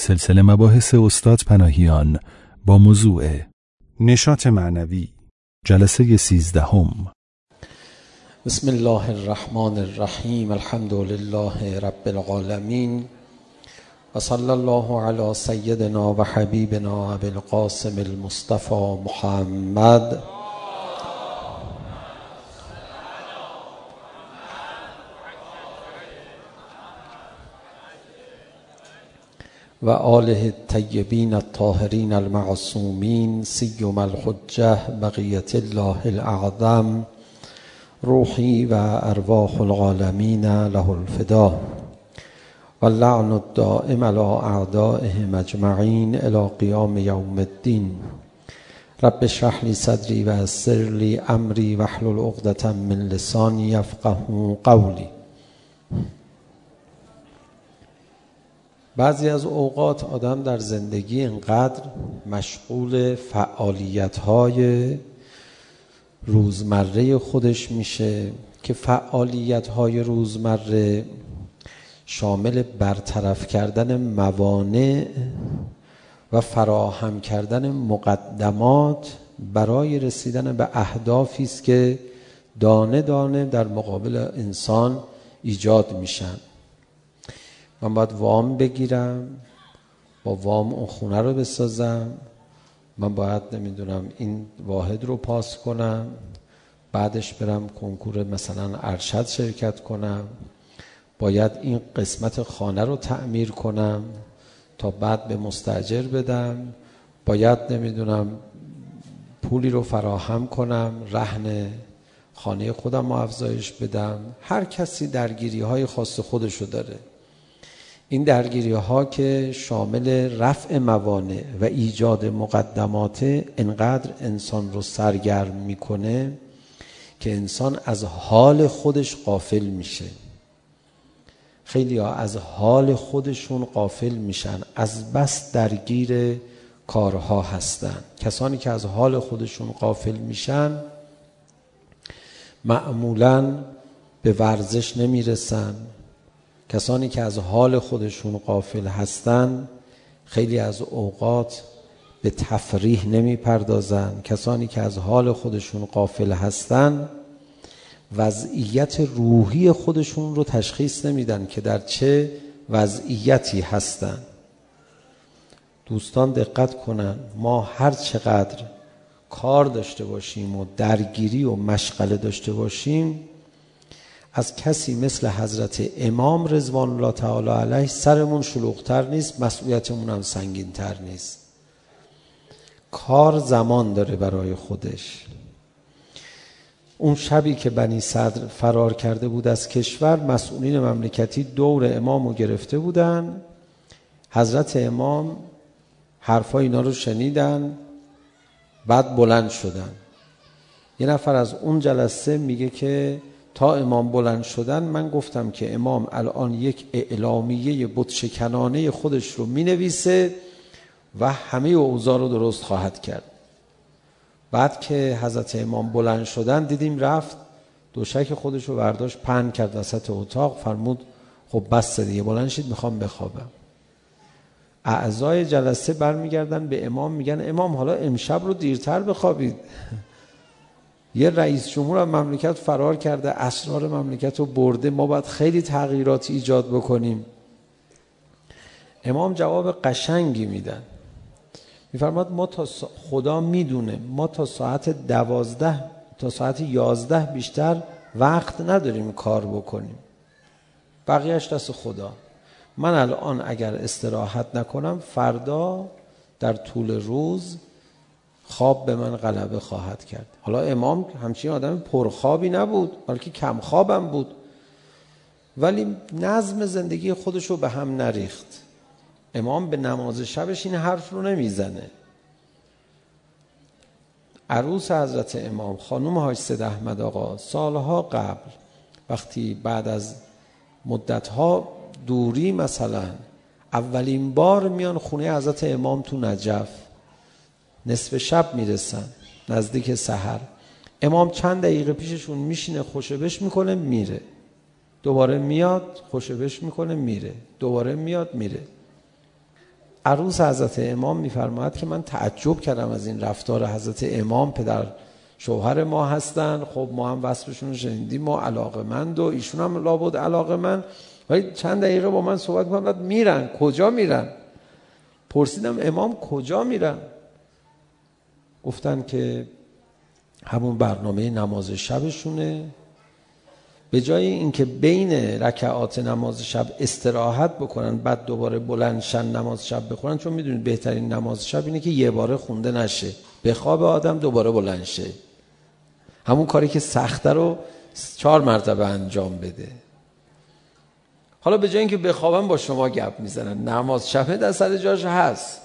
سلسله مباحث استاد پناهیان با موضوع نشاط معنوی، جلسه 13. بسم الله الرحمن الرحیم. الحمد لله رب العالمین و صلی الله علی سیدنا و حبیبنا ابی القاسم المصطفى محمد و آله الطیبین الطاهرین المعصومین سیما الحجة بقیة الله الاعظم روحی و ارواح العالمین له الفدا و اللعن الدائم علی اعدائهم اجمعین الی قیام یوم الدین. رب اشرح لی صدری و یسر لی امری واحلل عقدة من لسانی یفقهوا قولی. بعضی از اوقات آدم در زندگی اینقدر مشغول فعالیت‌های روزمره خودش میشه که فعالیت‌های روزمره شامل برطرف کردن موانع و فراهم کردن مقدمات برای رسیدن به اهدافی است که دانه دانه در مقابل انسان ایجاد میشن. من باید وام بگیرم، با وام اون خونه رو بسازم، من باید این واحد رو پاس کنم، بعدش برم کنکور مثلا ارشد شرکت کنم، باید این قسمت خانه رو تعمیر کنم تا بعد به مستاجر بدم، باید پولی رو فراهم کنم رهن خانه خودم رو افزایش بدم. هر کسی درگیری های خاص خودشو داره. این درگیری ها که شامل رفع موانع و ایجاد مقدمات انقدر انسان رو سرگرم میکنه که انسان از حال خودش غافل میشه. خیلی ها از حال خودشون غافل میشن، از بس درگیر کارها هستن. کسانی که از حال خودشون غافل میشن معمولاً به ورزش نمیرسن. کسانی که از حال خودشون غافل هستن خیلی از اوقات به تفریح نمی پردازن. کسانی که از حال خودشون غافل هستن وضعیت روحی خودشون رو تشخیص نمیدن که در چه وضعیتی هستن. دوستان دقت کنن، ما هر چقدر کار داشته باشیم و درگیری و مشغله داشته باشیم، از کسی مثل حضرت امام رضوان الله تعالی علیه سرمون شلوغتر نیست، مسئولیتمون هم سنگین‌تر نیست. کار زمان داره برای خودش. اون شبی که بنی صدر فرار کرده بود از کشور، مسئولین مملکتی دور امامو گرفته بودن. حضرت امام حرفای اینا رو شنیدن، بعد بلند شدن. یه نفر از اون جلسه میگه که تا امام بلند شدن من گفتم که امام الان یک اعلامیه بتشکنانه خودش رو می نویسه و همه اوضاع رو درست خواهد کرد. بعد که حضرت امام بلند شدن دیدیم رفت دوشک خودش رو برداشت پهن کرد وسط اتاق، فرمود خب بس دیگه، بلند شید میخوام بخوابم. اعضای جلسه برمیگردن به امام میگن امام حالا امشب رو دیرتر بخوابید. یه رئیس جمهور مملکت فرار کرده، اسرار مملکت رو برده، ما باید خیلی تغییرات ایجاد بکنیم. امام جواب قشنگی میدن، میفرماد ما تا خدا میدونه ما تا ساعت 12 تا ساعت 11 بیشتر وقت نداریم کار بکنیم، بقیهش دست خدا. من الان اگر استراحت نکنم فردا در طول روز خواب به من غلبه خواهد کرد. حالا امام همچین آدم پرخوابی نبود، بلکه کم خوابم بود، ولی نظم زندگی خودشو به هم نریخت. امام به نماز شبش این حرف رو نمیزنه. عروس حضرت امام خانم حاج سید احمد آقا سالها قبل وقتی بعد از مدتها دوری مثلا اولین بار میان خونه حضرت امام تو نجف، نصف شب میرسن نزدیک سحر، امام چند دقیقه پیششون میشینه خوشبش میکنه میره، دوباره میاد خوشبش میکنه میره، دوباره میاد میره. عروس حضرت امام میفرماید که من تعجب کردم از این رفتار حضرت امام، پدر شوهر ما هستن، خب ما هم وصفشون رو شنیدیم، ما علاقه‌مند و ایشون هم لابد علاقه‌مند، ولی چند دقیقه با من صحبت کنن بعد میرن. کجا میرن؟ پرسیدم امام کجا میرن؟ گفتن که همون برنامه نماز شبشونه، به جای اینکه بین رکعات نماز شب استراحت بکنن بعد دوباره بلند شن نماز شب بخونن، چون میدونید بهترین نماز شب اینه که یه باره خونده نشه، به خواب آدم دوباره بلند شه، همون کاری که سخته رو 4 مرتبه انجام بده. حالا به جای اینکه بخوابن با شما گپ میزنن، نماز شب در سر جاش هست.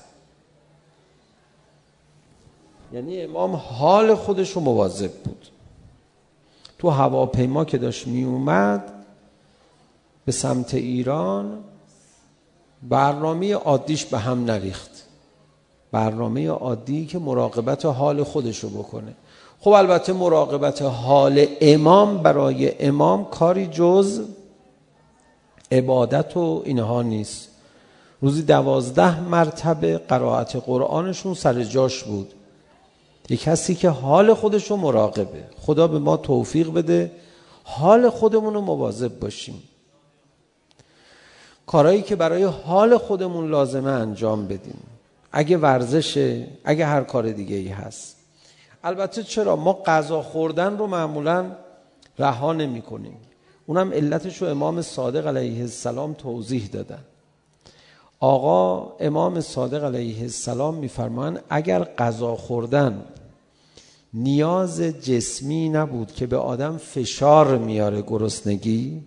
یعنی امام حال خودش رو مواظب بود. تو هواپیما که داشت می اومد به سمت ایران، برنامه عادیش به هم نریخت، برنامه عادی که مراقبت حال خودش رو بکنه. خب البته مراقبت حال امام برای امام کاری جز عبادت و اینها نیست. روزی 12 مرتبه قرائت قرآنشون سر جاش بود. یک کسی که حال خودش رو مراقبه. خدا به ما توفیق بده حال خودمون رو مواظب باشیم، کارهایی که برای حال خودمون لازمه انجام بدیم، اگه ورزشه، اگه هر کار دیگه ای هست. البته چرا ما غذا خوردن رو معمولا رها نمی کنیم، اونم علتش رو امام صادق علیه السلام توضیح دادن. آقا امام صادق علیه السلام میفرمان اگر غذا خوردن نیاز جسمی نبود که به آدم فشار میاره گرسنگی،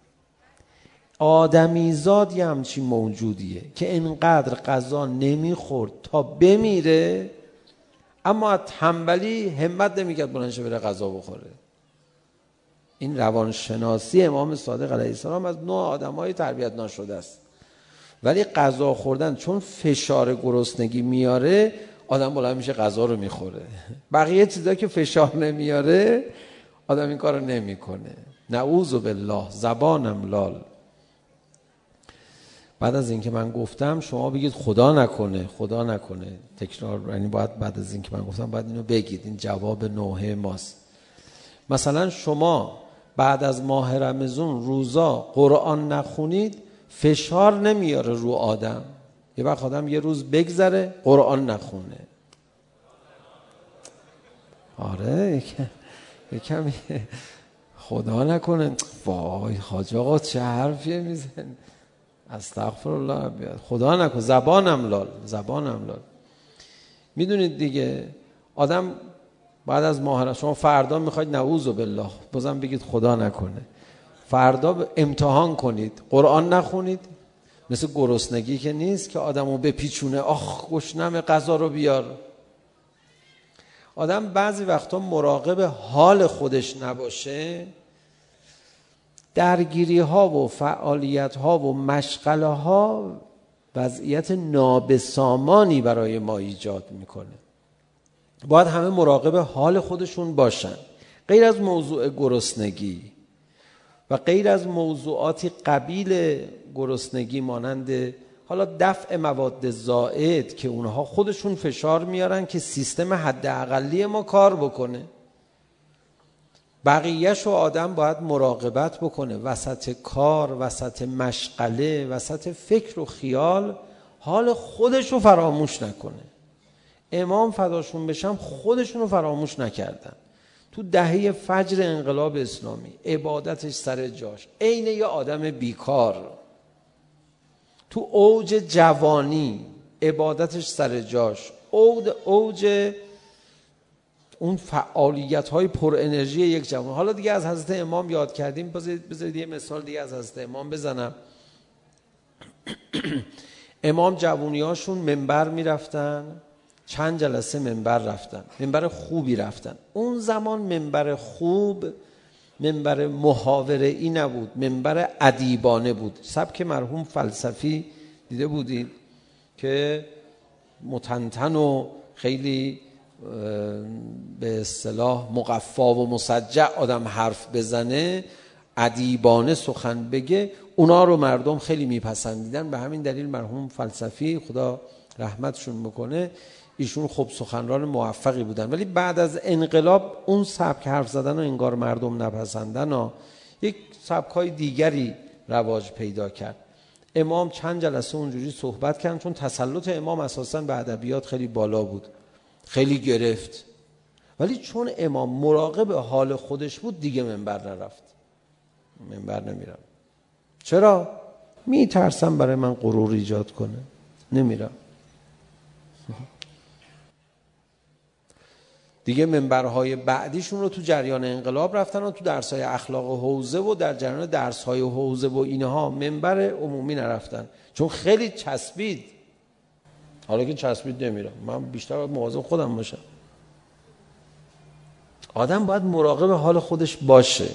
آدمیزاد یه همچین موجودیه که اینقدر غذا نمیخورد تا بمیره، اما از تنبلی همت نمیکرد بلند شه بره غذا بخوره. این روانشناسی امام صادق علیه السلام از نوع آدمای تربیت ناشده است. ولی غذا خوردن چون فشار گرسنگی میاره، آدم بلند میشه غذا رو میخوره. بقیه چیزا که فشار نمیاره آدم این کارو نمیکنه. نعوذ بالله، زبانم لال. بعد از اینکه من گفتم شما بگید خدا نکنه، خدا نکنه، تکرار، یعنی باید بعد از اینکه من گفتم باید اینو بگید، این جواب نوحه ماست. مثلا شما بعد از ماه رمضان روزا قرآن نخونید، فشار نمیاره رو آدم. یه وقت آدم یه روز بگذره قرآن نخونه، آره یکم خدا نکنه، وای حاج آقا چه حرفیه میزن، استغفرالله، خدا نکنه، زبانم لال، زبانم لال. میدونید دیگه آدم بعد از ماه، شما فردا میخواید نعوذ بالله بازم بگید خدا نکنه، فردا امتحان کنید قرآن نخونید، مثل گرسنگی که نیست که آدمو بپیچونه، آخ گشنم غذا رو بیار. آدم بعضی وقتا مراقب حال خودش نباشه، درگیری ها و فعالیت ها و مشغله ها وضعیت نابسامانی برای ما ایجاد میکنه. باید همه مراقب حال خودشون باشن، غیر از موضوع گرسنگی و غیر از موضوعاتی قبیل گرسنگی مانند حالا دفع مواد زائد که اونها خودشون فشار میارن که سیستم حداقلی ما کار بکنه. بقیه‌شو آدم باید مراقبت بکنه، وسط کار، وسط مشغله، وسط فکر و خیال حال خودشو فراموش نکنه. امام فداشون بشم خودشونو فراموش نکردن. تو دهه فجر انقلاب اسلامی عبادتش سر جاش، عین یه آدم بیکار. تو اوج جوانی عبادتش سر جاش، اوج اون فعالیت های پر انرژی یک جوان. حالا دیگه از حضرت امام یاد کردیم، بذارید یه مثال دیگه از حضرت امام بزنم. امام جوونیاشون منبر میرفتن، چند جلسه منبر رفتن، منبر خوبی رفتن. اون زمان منبر خوب منبر محاوره ای نبود، منبر ادیبانه بود. سبک مرحوم فلسفی دیده بودید که متنتن و خیلی به اصطلاح مقفا و مسجع آدم حرف بزنه، ادیبانه سخن بگه، اونا رو مردم خیلی میپسندیدن. به همین دلیل مرحوم فلسفی خدا رحمتشون بکنه، ایشون خب سخنران موفقی بودن، ولی بعد از انقلاب اون سبک حرف زدن رو انگار مردم نپسندن و یک سبکای دیگری رواج پیدا کرد. امام چند جلسه اونجوری صحبت کردن، چون تسلط امام اساساً به ادبیات خیلی بالا بود، خیلی گرفت، ولی چون امام مراقب حال خودش بود دیگه منبر نرفت. منبر نمیرم. چرا؟ میترسم برای من غرور ایجاد کنه، نمیرم. دیگه منبرهای بعدیشون رو تو جریان انقلاب رفتن و تو درس‌های اخلاق حوزه و در جریان درس‌های حوزه و اینها منبر عمومی نرفتن، چون خیلی چسبید. حالا که چسبید نمیرم، من بیشتر باید مواظب خودم باشم. آدم باید مراقب حال خودش باشه.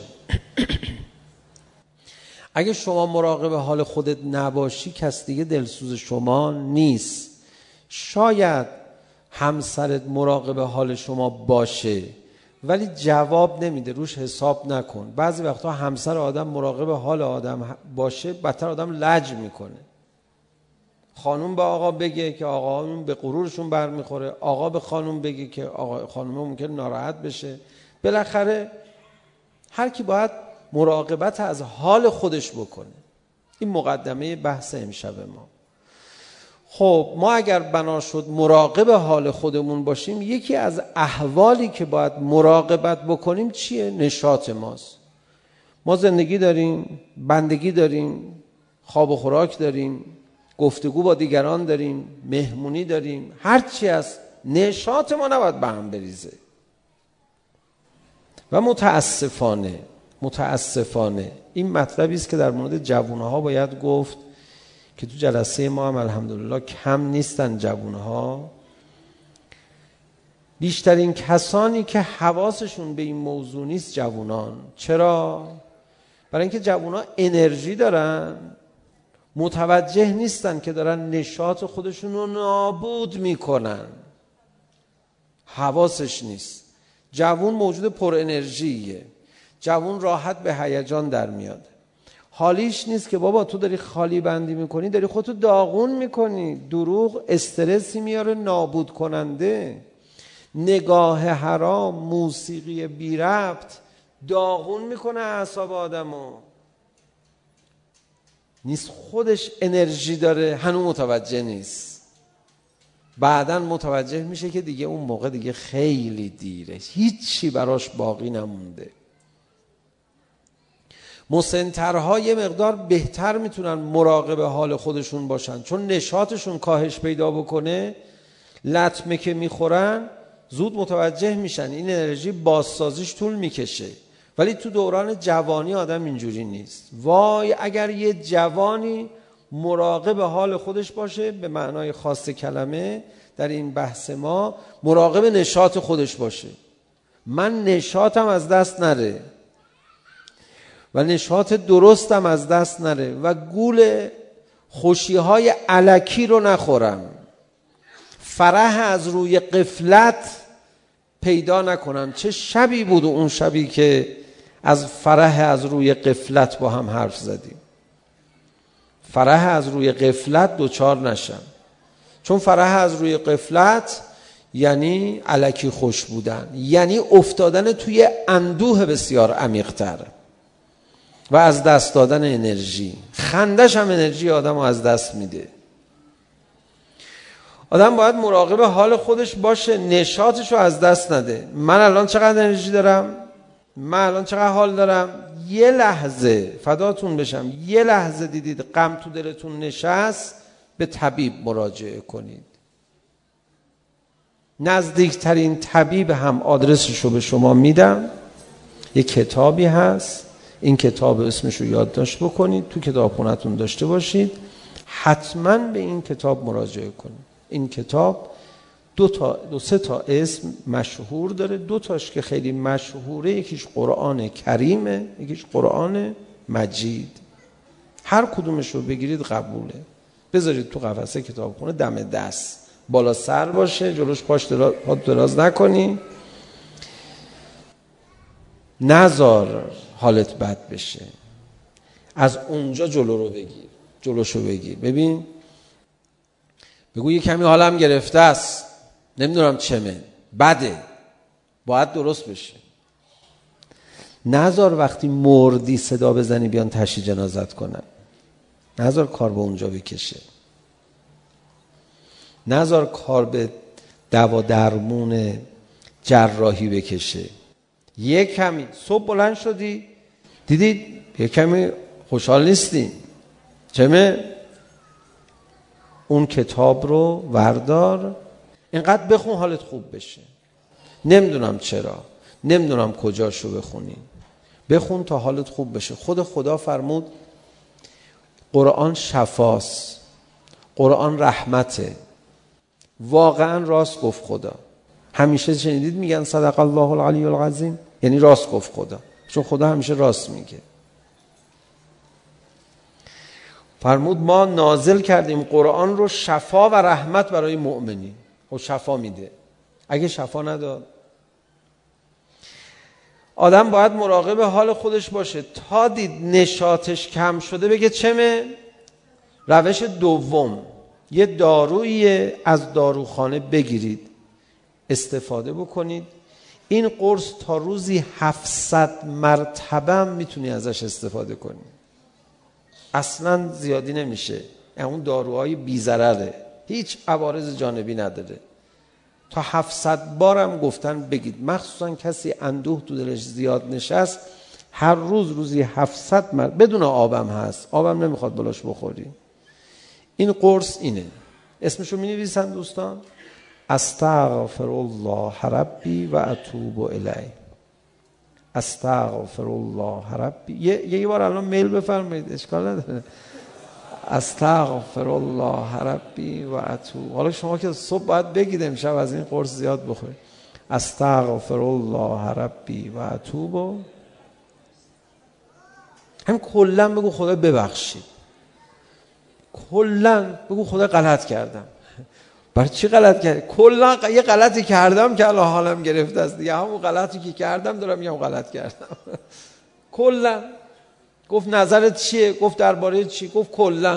اگه شما مراقب حال خودت نباشی، کس دیگه دلسوز شما نیست. شاید همسرت مراقب حال شما باشه ولی جواب نمیده، روش حساب نکن. بعضی وقتا همسر آدم مراقب حال آدم باشه، بدتر آدم لج میکنه. خانوم به آقا بگه که آقا به غرورشون برمیخوره، آقا به خانوم بگه که آقا خانوم ممکن ناراحت بشه. بالاخره هر کی باید مراقبت از حال خودش بکنه. این مقدمه بحث امشب ما. خب ما اگر بنا شد مراقب حال خودمون باشیم، یکی از احوالی که باید مراقبت بکنیم چیه؟ نشاط ماست. ما زندگی داریم، بندگی داریم، خواب و خوراک داریم، گفتگو با دیگران داریم، مهمونی داریم، هر چی هست، نشاط ما نباید به هم بریزه. و متاسفانه این مطلبی است که در مورد جوانها باید گفت که تو جلسه ما هم الحمدلله کم نیستن جوانها. بیشترین کسانی که حواسشون به این موضوع نیست جوانان. چرا؟ برای اینکه جوانها انرژی دارن، متوجه نیستن که دارن نشاط خودشون رو نابود میکنن. حواسش نیست. جوان موجود پر انرژیه. جوان راحت به هیجان در میاد. حالیش نیست که بابا تو داری خالی بندی میکنی، داری خودتو داغون میکنی. دروغ استرسی میاره نابود کننده. نگاه حرام، موسیقی بی ربط داغون میکنه اعصاب آدمو. نیست خودش انرژی داره، هنوز متوجه نیست. بعداً متوجه میشه که دیگه اون موقع دیگه خیلی دیره، هیچی براش باقی نمونده. مسن‌ترها یه مقدار بهتر میتونن مراقب حال خودشون باشن، چون نشاطشون کاهش پیدا بکنه، لطمه که میخورن زود متوجه میشن این انرژی بازسازیش طول میکشه. ولی تو دوران جوانی آدم اینجوری نیست. وای اگر یه جوانی مراقب حال خودش باشه، به معنای خاص کلمه در این بحث ما مراقب نشاط خودش باشه. من نشاطم از دست نره و نشاط درستم از دست نره و گول خوشی‌های الکی رو نخورم، فرح از روی غفلت پیدا نکنم. چه شبی بود اون شبی که از فرح از روی غفلت با هم حرف زدیم. فرح از روی غفلت دوچار نشم، چون فرح از روی غفلت یعنی الکی خوش بودن، یعنی افتادن توی اندوه بسیار عمیق‌تر و از دست دادن انرژی. خندش هم انرژی آدم رو از دست میده. آدم باید مراقب حال خودش باشه، نشاطش رو از دست نده. من الان چقدر انرژی دارم؟ من الان چقدر حال دارم؟ یه لحظه فداتون بشم، یه لحظه دیدید غم تو دلتون نشست، به طبیب مراجعه کنید. نزدیکترین طبیب هم آدرسش رو به شما میدم. یه کتابی هست، این کتاب اسمش رو یادداشت بکنید، تو کتابخونه‌تون داشته باشید، حتما به این کتاب مراجعه کنید. این کتاب دو سه تا اسم مشهور داره، دو تاش که خیلی مشهوره، یکیش قرآن کریمه، یکیش قرآن مجید. هر کدومش رو بگیرید قبوله. بذارید تو قفسه کتابخونه دم دست، بالا سر باشه، جلوش پاش دراز نکنی. نذار حالت بد بشه، از اونجا جلوشو بگیر. ببین بگو یه کمی حالم گرفته است، نمیدونم چمه، بده، باید درست بشه. نذار وقتی مردی صدا بزنی بیان تشییع جنازت کنن. نذار کار به اونجا بکشه. نذار کار به دوا درمون جراحی بکشه. یه کمی صبح بلند شدی دیدی یه کمی خوشحال نیستی، چمه؟ اون کتاب رو وردار، اینقدر بخون حالت خوب بشه. نمیدونم چرا، نمیدونم کجاشو بخونی، بخون تا حالت خوب بشه. خود خدا فرمود قرآن شفاست، قرآن رحمته. واقعا راست گفت خدا. همیشه شنیدید میگن صدق الله العلی العظیم، یعنی راست گفت خدا، چون خدا همیشه راست میگه. فرمود ما نازل کردیم قرآن رو شفا و رحمت برای مؤمنین. خب شفا میده. اگه شفا نداد، آدم باید مراقب حال خودش باشه. تا دید نشاطش کم شده بگه چمه؟ روش دوم، یه دارویی از داروخانه بگیرید، استفاده بکنید. این قرص تا روزی 700 مرتبه میتونی ازش استفاده کنی، اصلا زیادی نمیشه. اون داروهای بی ضرره، هیچ عوارض جانبی نداره. تا 700 بارم گفتن بگید، مخصوصا کسی اندوه تو دلش زیاد نشست، هر روزی 700 مرتبه، بدون آبم هست، آبم نمیخواد بلاش بخوری. این قرص اینه، اسمشو می نویسن دوستان، استغفر الله ربی و اتوب الیه. استغفر الله ربی. یه بار الان میل بفرمایید، اشکال نداره. استغفر الله ربی و اتوب. حالا شما که صبح باید بگید امشب از این قرص زیاد بخورید. استغفر الله ربی و اتوب. هم کلا بگو خدا ببخشید، کلا بگو خدا غلط کردم. برای چی غلط کردی؟ کلا یه غلطی کردم که الان حالم گرفته است دیگه، همون غلطی که کردم دارم میگم غلط کردم. کلا گفت نظرت چیه؟ گفت درباره چی؟ گفت کلا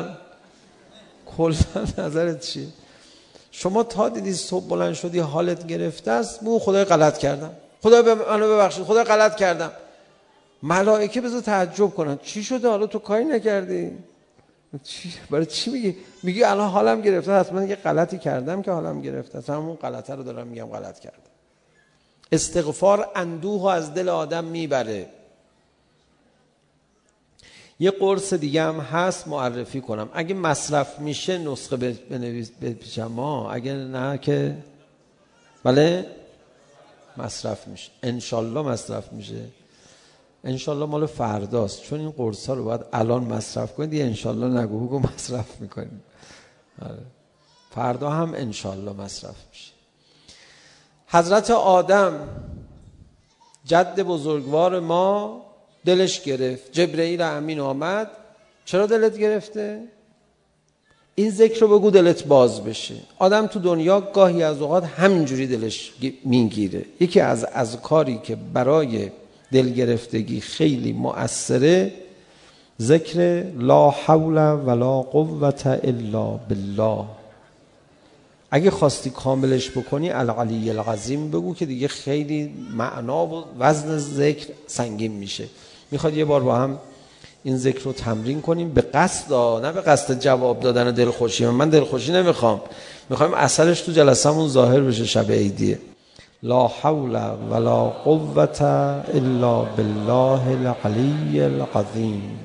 نظرت چیه؟ شما تا دیدی صبح بلند شدی حالت گرفته است، بگو خدای غلط کردم، خدا منو ببخشید، خدا غلط کردم. ملائکه بذار تعجب کنن، چی شده حالا تو کاری نکردی؟ برای چی میگی؟ میگی الان حالم گرفته است، من یه غلطی کردم که حالم گرفته است، همون غلطه رو دارم میگم غلط کردم. استغفار اندوه از دل آدم میبره. یه قرص دیگه هم هست معرفی کنم، اگه مصرف میشه نسخه بپیچم، اگه نه که بله مصرف میشه، انشالله مصرف میشه. انشالله مال فرداست، چون این قرص ها رو باید الان مصرف کنید. یه انشالله نگو، بگو مصرف میکنیم. فردا هم انشالله مصرف میشه. حضرت آدم جد بزرگوار ما دلش گرفت، جبرئیل امین آمد. چرا دلت گرفته؟ این ذکر رو بگو دلت باز بشه. آدم تو دنیا گاهی از اوقات همینجوری دلش میگیره. یکی از اذکاری که برای دل گرفتگی خیلی مؤثره ذکر لا حول ولا قوة الا بالله. اگه خواستی کاملش بکنی العلی العظیم بگو که دیگه خیلی معنا و وزن ذکر سنگین میشه. میخواد یه بار با هم این ذکر رو تمرین کنیم، به قصد، نه به قصد جواب دادن دلخوشی. من دلخوشی نمیخوام، میخوایم اثرش تو جلسمون ظاهر بشه شب عیدیه. لا حول ولا قوة الا بالله العلی العظیم.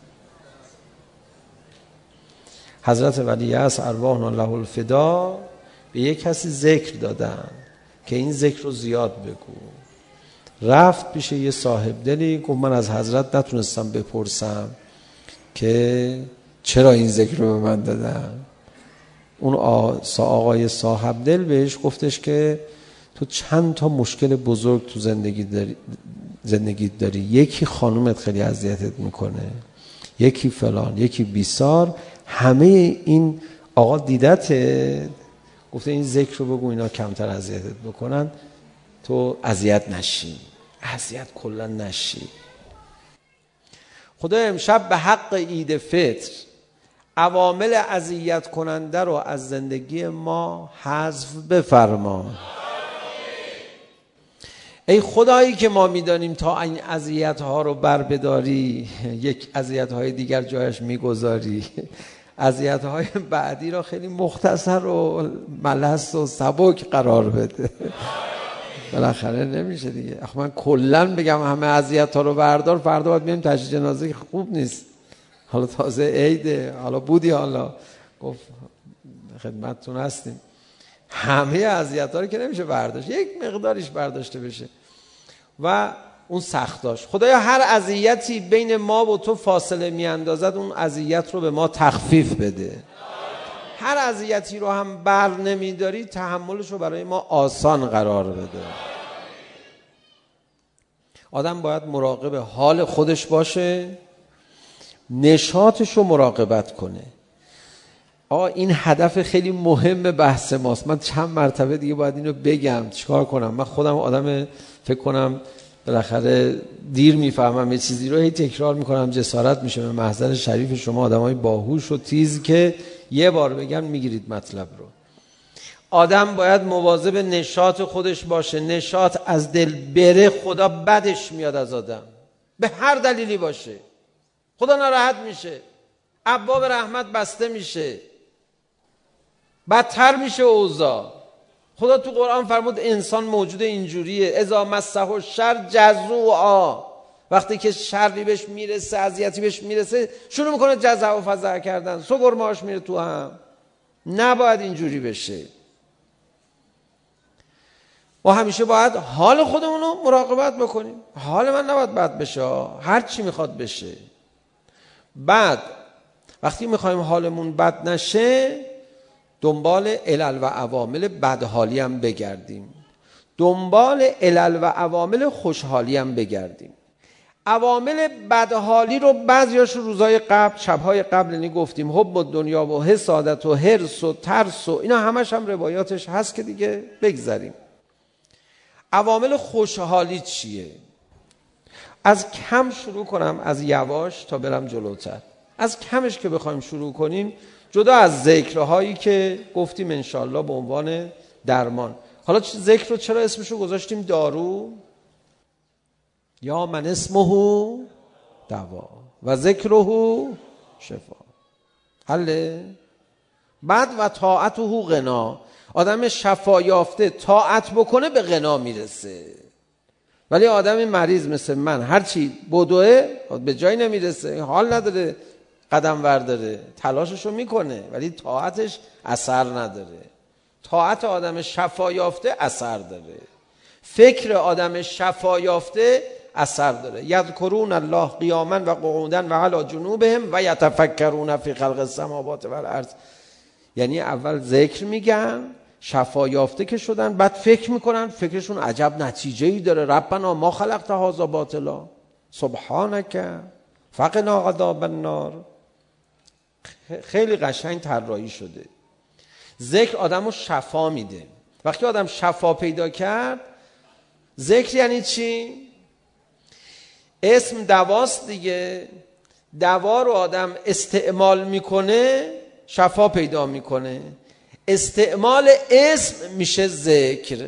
حضرت ولی اصر ارواحنا له الفدا به یک کسی ذکر دادن که این ذکر رو زیاد بگو. رفت پیش یه صاحب دلی، گفت من از حضرت نتونستم بپرسم که چرا این ذکر رو به من دادن. اون آقای صاحب دل بهش گفتش که تو چند تا مشکل بزرگ تو زندگی داری. یکی خانومت خیلی اذیتت میکنه، یکی فلان، یکی بیسار. همه این آقا دیدته، گفته این ذکر رو بگو اینا کمتر اذیتت بکنن، تو اذیت نشی. اذیت کلا نشی. خدا امشب به حق عید فطر عوامل اذیت کننده رو از زندگی ما حذف بفرما. ای خدایی که ما میدانیم تا این اذیت ها رو بر بداری یک اذیت های دیگر جایش میگذاری، اذیت های بعدی را خیلی مختصر و ملس و سبک قرار بده. بالاخره نمیشه دیگه. من کلن بگم همه اذیت ها رو بردار، فردا باید بریم تشییع جنازه، خوب نیست. حالا تازه عیده، حالا بودی، حالا گفت خدمتتون هستیم. همه اذیت‌ها رو که نمیشه برداشت، یک مقداریش برداشته بشه و اون سختاش. خدایا هر اذیتی بین ما و تو فاصله میاندازد اون اذیت رو به ما تخفیف بده. هر اذیتی رو هم بر نمیداری تحملش رو برای ما آسان قرار بده. آدم باید مراقب حال خودش باشه، نشاطش رو مراقبت کنه. این هدف خیلی مهم بحث ماست. من چند مرتبه دیگه باید اینو بگم. چیکار کنم؟ من خودم آدم فکر کنم بالاخره دیر میفهمم یه چیزی رو، هی تکرار میکنم، جسارت میشه به محضر شریف شما آدمای باهوش و تیز که یه بار بگم میگیرید مطلب رو. آدم باید مواظب نشاط خودش باشه. نشاط از دل بره خدا بدش میاد از آدم، به هر دلیلی باشه. خدا ناراحت میشه، ابواب رحمت بسته میشه، بدتر میشه اوضاع. خدا تو قرآن فرمود انسان موجود اینجوریه، اذا مسه الشر جزوعا، وقتی که شری بهش میرسه، اذیتی بهش میرسه، شروع میکنه جزع و فزع کردن، سگرماش میره تو هم. نباید اینجوری بشه. ما همیشه باید حال خودمون رو مراقبت بکنیم. حال من نباید بد بشه، هر چی میخواد بشه. بعد وقتی میخوایم حالمون بد نشه دنبال علل و عوامل بدحالی هم بگردیم، دنبال علل و عوامل خوشحالی هم بگردیم. عوامل بدحالی رو بعضیاش روزای قبل، شبهای قبل یعنی گفتیم، حب الدنیا و حسادت و حرص و ترس و اینا همش هم روایاتش هست که دیگه بگذاریم. عوامل خوشحالی چیه؟ از کم شروع کنم، از یواش تا برم جلوتر. از کمش که بخوایم شروع کنیم، جدا از ذکرهایی که گفتیم انشالله به عنوان درمان. حالا ذکر رو چرا اسمشو گذاشتیم دارو؟ یا من اسمه دوا و ذکره شفا. حله؟ بعد و طاعته غنا. آدم شفا یافته طاعت بکنه به غنا میرسه. ولی آدم مریض مثل من هرچی بدوه به جای نمیرسه، حال نداره، قدم ورداره، تلاششو میکنه ولی طاعتش اثر نداره. طاعت آدم شفا یافته اثر داره. فکر آدم شفا یافته اثر داره. یذکرون الله قیاما و قعودا و علی جنوبهم و یتفکرون فی خلق السماوات و الارض. یعنی اول ذکر میگن، شفا یافته که شدن، بعد فکر میکنن، فکرشون عجب نتیجه‌ای داره. ربنا ما خلقت هذا باطلا سبحانک فقنا عذاب النار. خیلی قشنگ طراحی شده. ذکر آدمو شفا میده. وقتی آدم شفا پیدا کرد، ذکر یعنی چی؟ اسم دواست دیگه. دوا رو آدم استعمال میکنه شفا پیدا میکنه. استعمال اسم میشه ذکر.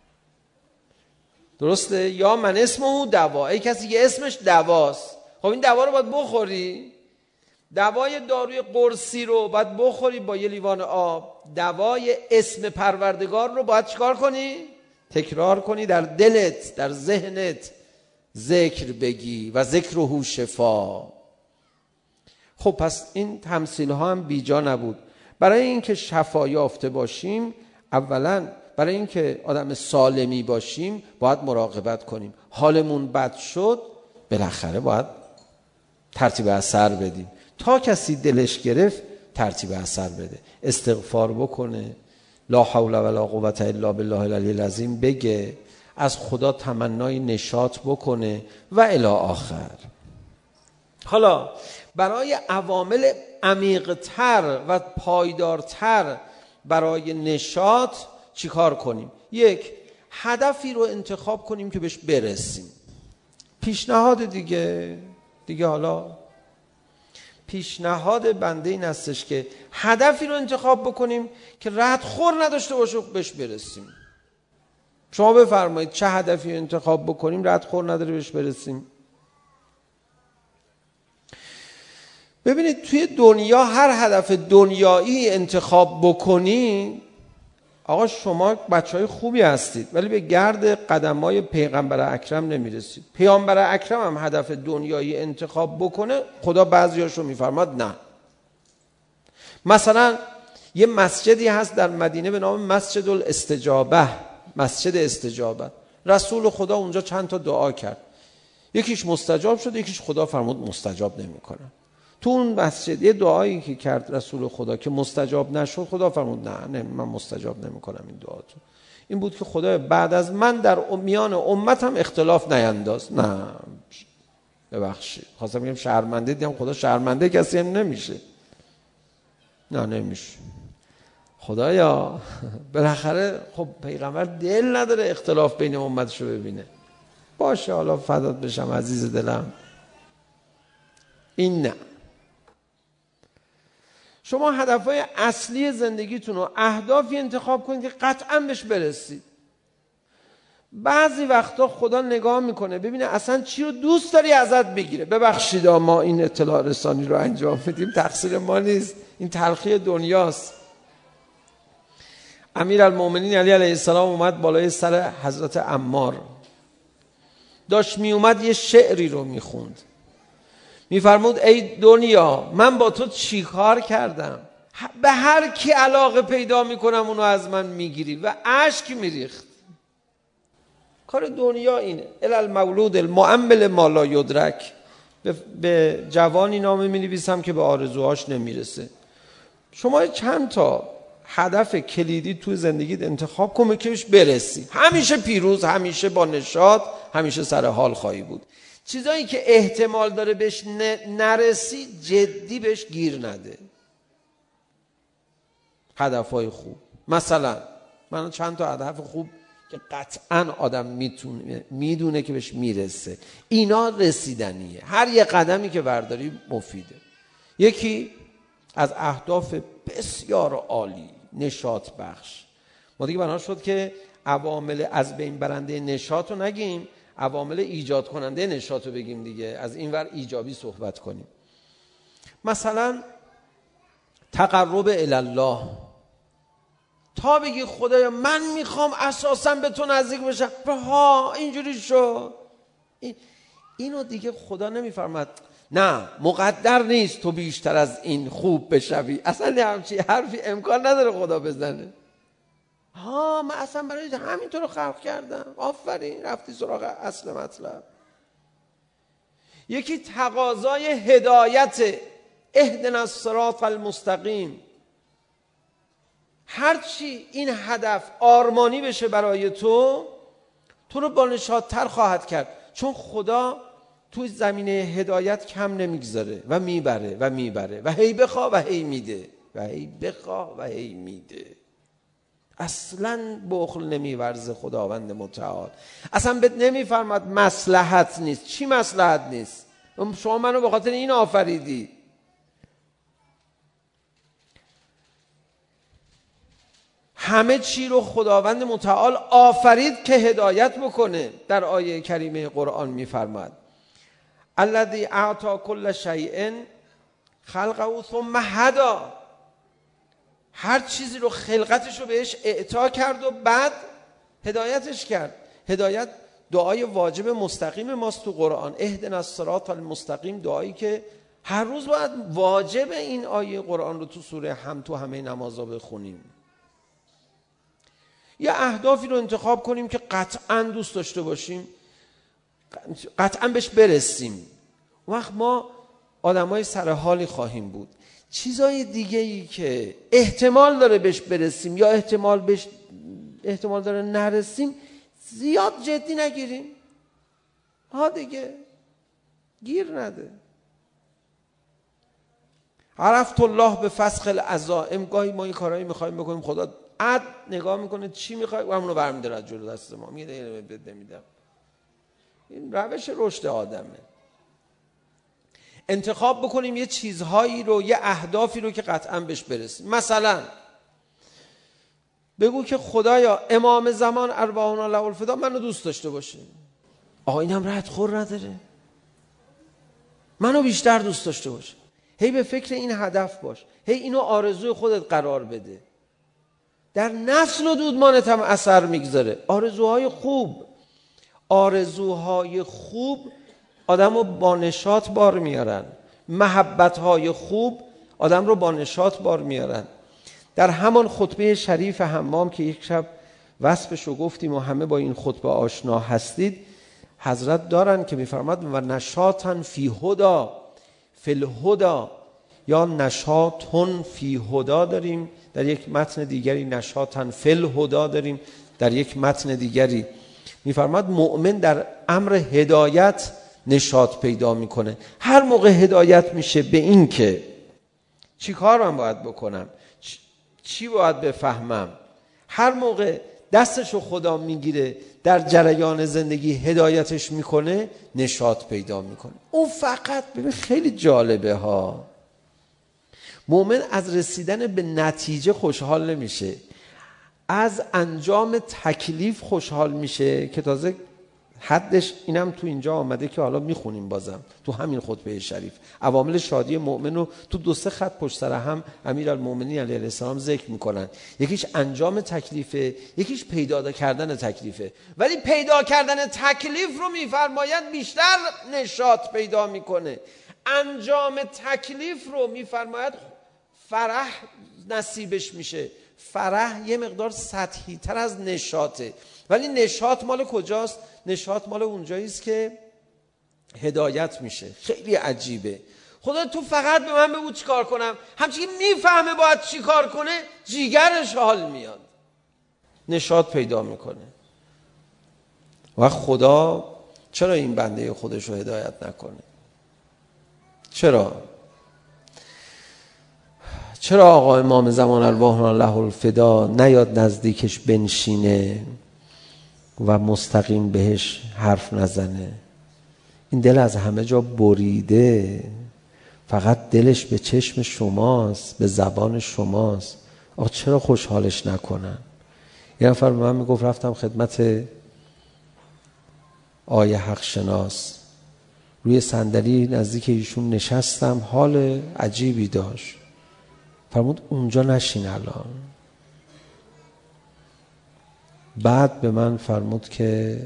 درسته؟ یا من اسمه دوا. ای کسی که اسمش دواست، خب این دوا رو باید بخوری. دوای داروی قرصی رو باید بخوری با یه لیوان آب. دوای اسم پروردگار رو باید چیکار کنی؟ تکرار کنی، در دلت، در ذهنت ذکر بگی و ذکره شفا. خب پس این تمثیل ها هم بیجا نبود. برای اینکه شفا یافته باشیم، اولا برای اینکه آدم سالمی باشیم باید مراقبت کنیم. حالمون بد شد بالاخره باید ترتیب اثر بدیم. تا کسی دلش گرفت ترتیب اثر بده، استغفار بکنه، لا حول ولا قوة الا بالله العلی العظیم بگه، از خدا تمنای نشاط بکنه و الی آخر. حالا برای عوامل عمیق‌تر و پایدارتر برای نشاط چیکار کنیم؟ یک، هدفی رو انتخاب کنیم که بهش برسیم. پیشنهاد دیگه حالا پیشنهاد بنده این هستش که هدفی رو انتخاب بکنیم که ردخور نداشته باشه بهش برسیم. شما بفرمایید چه هدفی رو انتخاب بکنیم ردخور نداره بهش برسیم؟ ببینید توی دنیا هر هدف دنیایی انتخاب بکنید، آقا شما بچهای خوبی هستید ولی به گرد قدمای پیغمبر اکرم نمیرسید. پیغمبر اکرم هم هدف دنیایی انتخاب بکنه، خدا بعضیاشو میفرماد نه. مثلا یه مسجدی هست در مدینه به نام مسجد الاستجابه، مسجد استجابه. رسول خدا اونجا چند تا دعا کرد، یکیش مستجاب شد، یکیش خدا فرمود مستجاب نمیکنه. تو اون مسجد یه دعایی که کرد رسول خدا که مستجاب نشد، خدا فرمود نه من مستجاب نمیکنم این دعاتو. این بود که خدا بعد از من در میان امتم اختلاف نینداز. نه ببخشید، خواستم بگم شرمنده، دیدم خدا شرمنده کسی هم نمیشه. نه نمیشه. خدایا بالاخره خب پیغمبر دل نداره اختلاف بین امتشو ببینه. باشه حالا فدات بشم عزیز دلم. این نه. شما هدفهای اصلی زندگیتون رو اهدافی انتخاب کنید که قطعا بهش برسید. بعضی وقتا خدا نگاه میکنه ببینه اصلا چی رو دوست داری ازت بگیره. ببخشید ما این اطلاع رسانی رو انجام میدیم، تقصیر ما نیست، این تلخی دنیاست. امیرالمومنین علی علیه السلام اومد بالای سر حضرت عمار، داشت میومد یه شعری رو میخوند، میفرمود ای دنیا من با تو چی کار کردم؟ به هر کی علاقه پیدا میکنم اونو از من میگیری. و اشک میریخت. کار دنیا اینه. المولود المؤمل ما لا یدرک. به جوانی نامه مینویسم که به آرزوهاش نمیرسه. شما چند تا هدف کلیدی توی زندگیت انتخاب کن که بهش برسی. همیشه پیروز، همیشه با نشاط، همیشه سر حال خواهی بود. چیزایی که احتمال داره بهش نرسی جدی بهش گیر نده. هدفهای خوب، مثلا من چند تا هدف خوب که قطعا آدم میدونه که بهش میرسه، اینا رسیدنیه. هر یه قدمی که برداری مفیده. یکی از اهداف بسیار عالی، نشاط بخش. ما دیگه بنا شد که عوامل از بین برنده نشاط رو نگیم، عوامل ایجاد کننده نشاط رو بگیم دیگه، از این ور ایجابی صحبت کنیم. مثلا تقرب الله. تا بگی خدایا من میخوام اساسا به تو نزدیک بشم، ها اینجوری شو، اینو دیگه خدا نمیفرماد نه مقدر نیست تو بیشتر از این خوب بشوی. اصلا همچی حرفی امکان نداره خدا بزنه. من اصلا برای همینطور رو خلق کردم. آفرین، رفتی سراغ اصل مطلب. یکی تقاضای هدایت، اهدنا الصراط المستقیم. هرچی این هدف آرمانی بشه برای تو رو با نشاط‌تر خواهد کرد، چون خدا توی زمینه هدایت کم نمیگذاره و میبره و میبره و هی بخواه و هی میده و هی بخواه و هی میده. اصلا بخل نمیورزه خداوند متعال. اصلا بهت نمیفرماد مصلحت نیست. چی مصلحت نیست؟ شما منو به خاطر این آفریدی. همه چی رو خداوند متعال آفرید که هدایت بکنه. در آیه کریمه قرآن میفرماد الذی اعطی کل شیء خلقه ثم هدی. هر چیزی رو خلقتش رو بهش اعطا کرد و بعد هدایتش کرد. هدایت دعای واجب مستقیم ماست تو قرآن. اهدنا الصراط المستقیم، دعایی که هر روز باید واجب این آیه قرآن رو تو سوره هم تو همه نمازها بخونیم. یه اهدافی رو انتخاب کنیم که قطعا دوست داشته باشیم، قطعا بهش برسیم. وقت ما آدمای سر حالی خواهیم بود. چیزای دیگه ای که احتمال داره بهش برسیم یا احتمال داره نرسیم زیاد جدی نگیریم. دیگه گیر نده. عرفت الله به فسخ العزائم. گاهی ما این کارهایی میخوایم بکنیم خدا عد نگاه میکنه چی میخوای و همونو برمی‌داره از جلو دست ما، میگه بده نمیدم. این روش رشد آدمه. انتخاب بکنیم یه چیزهایی رو، یه اهدافی رو که قطعا بهش برسیم. مثلا بگو که خدایا امام زمان ارواحنا له الفدا منو دوست داشته باشه. آقا اینم ردخور نداره، منو بیشتر دوست داشته باشه. هی به فکر این هدف باش، هی اینو آرزوی خودت قرار بده. در نسل و دودمانت هم اثر میگذاره. آرزوهای خوب آدم رو با نشاط بار میارن. محبتهای خوب آدم رو با نشاط بار میارن. در همان خطبه شریف حمام که یک شب وصفش رو گفتیم و همه با این خطبه آشنا هستید، حضرت دارن که میفرماد و نشاطن فی هدا فی الهدا، یا نشاطن فی هدا داریم در یک متن دیگری، نشاطن فی الهدا داریم در یک متن دیگری. میفرماد مؤمن در امر هدایت نشاط پیدا میکنه. هر موقع هدایت میشه به این که چی کار من باید بکنم، چی باید بفهمم، هر موقع دستشو خدا میگیره در جریان زندگی هدایتش میکنه، نشاط پیدا میکنه. اون فقط ببین خیلی جالبه ها، مؤمن از رسیدن به نتیجه خوشحال نمیشه، از انجام تکلیف خوشحال میشه که تازه حدش اینم تو اینجا آمده که حالا میخونیم بازم تو همین خطبه شریف. عوامل شادی مؤمن رو تو 2-3 خط پشت سر هم امیرالمومنین علیه السلام ذکر میکنن. یکیش انجام تکلیفه، یکیش پیدا کردن تکلیفه. ولی پیدا کردن تکلیف رو میفرماید بیشتر نشاط پیدا میکنه. انجام تکلیف رو میفرماید فرح نصیبش میشه. فرح یه مقدار سطحی تر از نشاطه، ولی نشاط مال کجاست؟ نشاط مال اونجاییست که هدایت میشه. خیلی عجیبه. خدا تو فقط به من بگو چی کار کنم، همچنین میفهمه باید چی کار کنه، جیگرش حال میاد، نشاط پیدا میکنه. و خدا چرا این بنده خودش رو هدایت نکنه؟ چرا آقا امام زمان ارواحنا له الفدا نیاد نزدیکش بنشینه و مستقیم بهش حرف نزنه؟ این دل از همه جا بریده، فقط دلش به چشم شماست، به زبان شماست. آقا چرا خوشحالش نکنن؟ یه نفر به من میگفت رفتم خدمت آیه حق شناس، روی صندلی نزدیک ایشون نشستم، حال عجیبی داشت. فرمود اونجا نشین الان. بعد به من فرمود که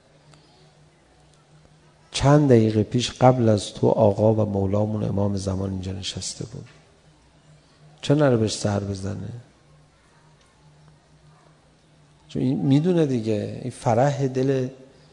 چند دقیقه پیش قبل از تو آقا و مولامون امام زمان اینجا نشسته بود، چرا نره بهش سر بزنه؟ چون این میدونه دیگه این فرح دل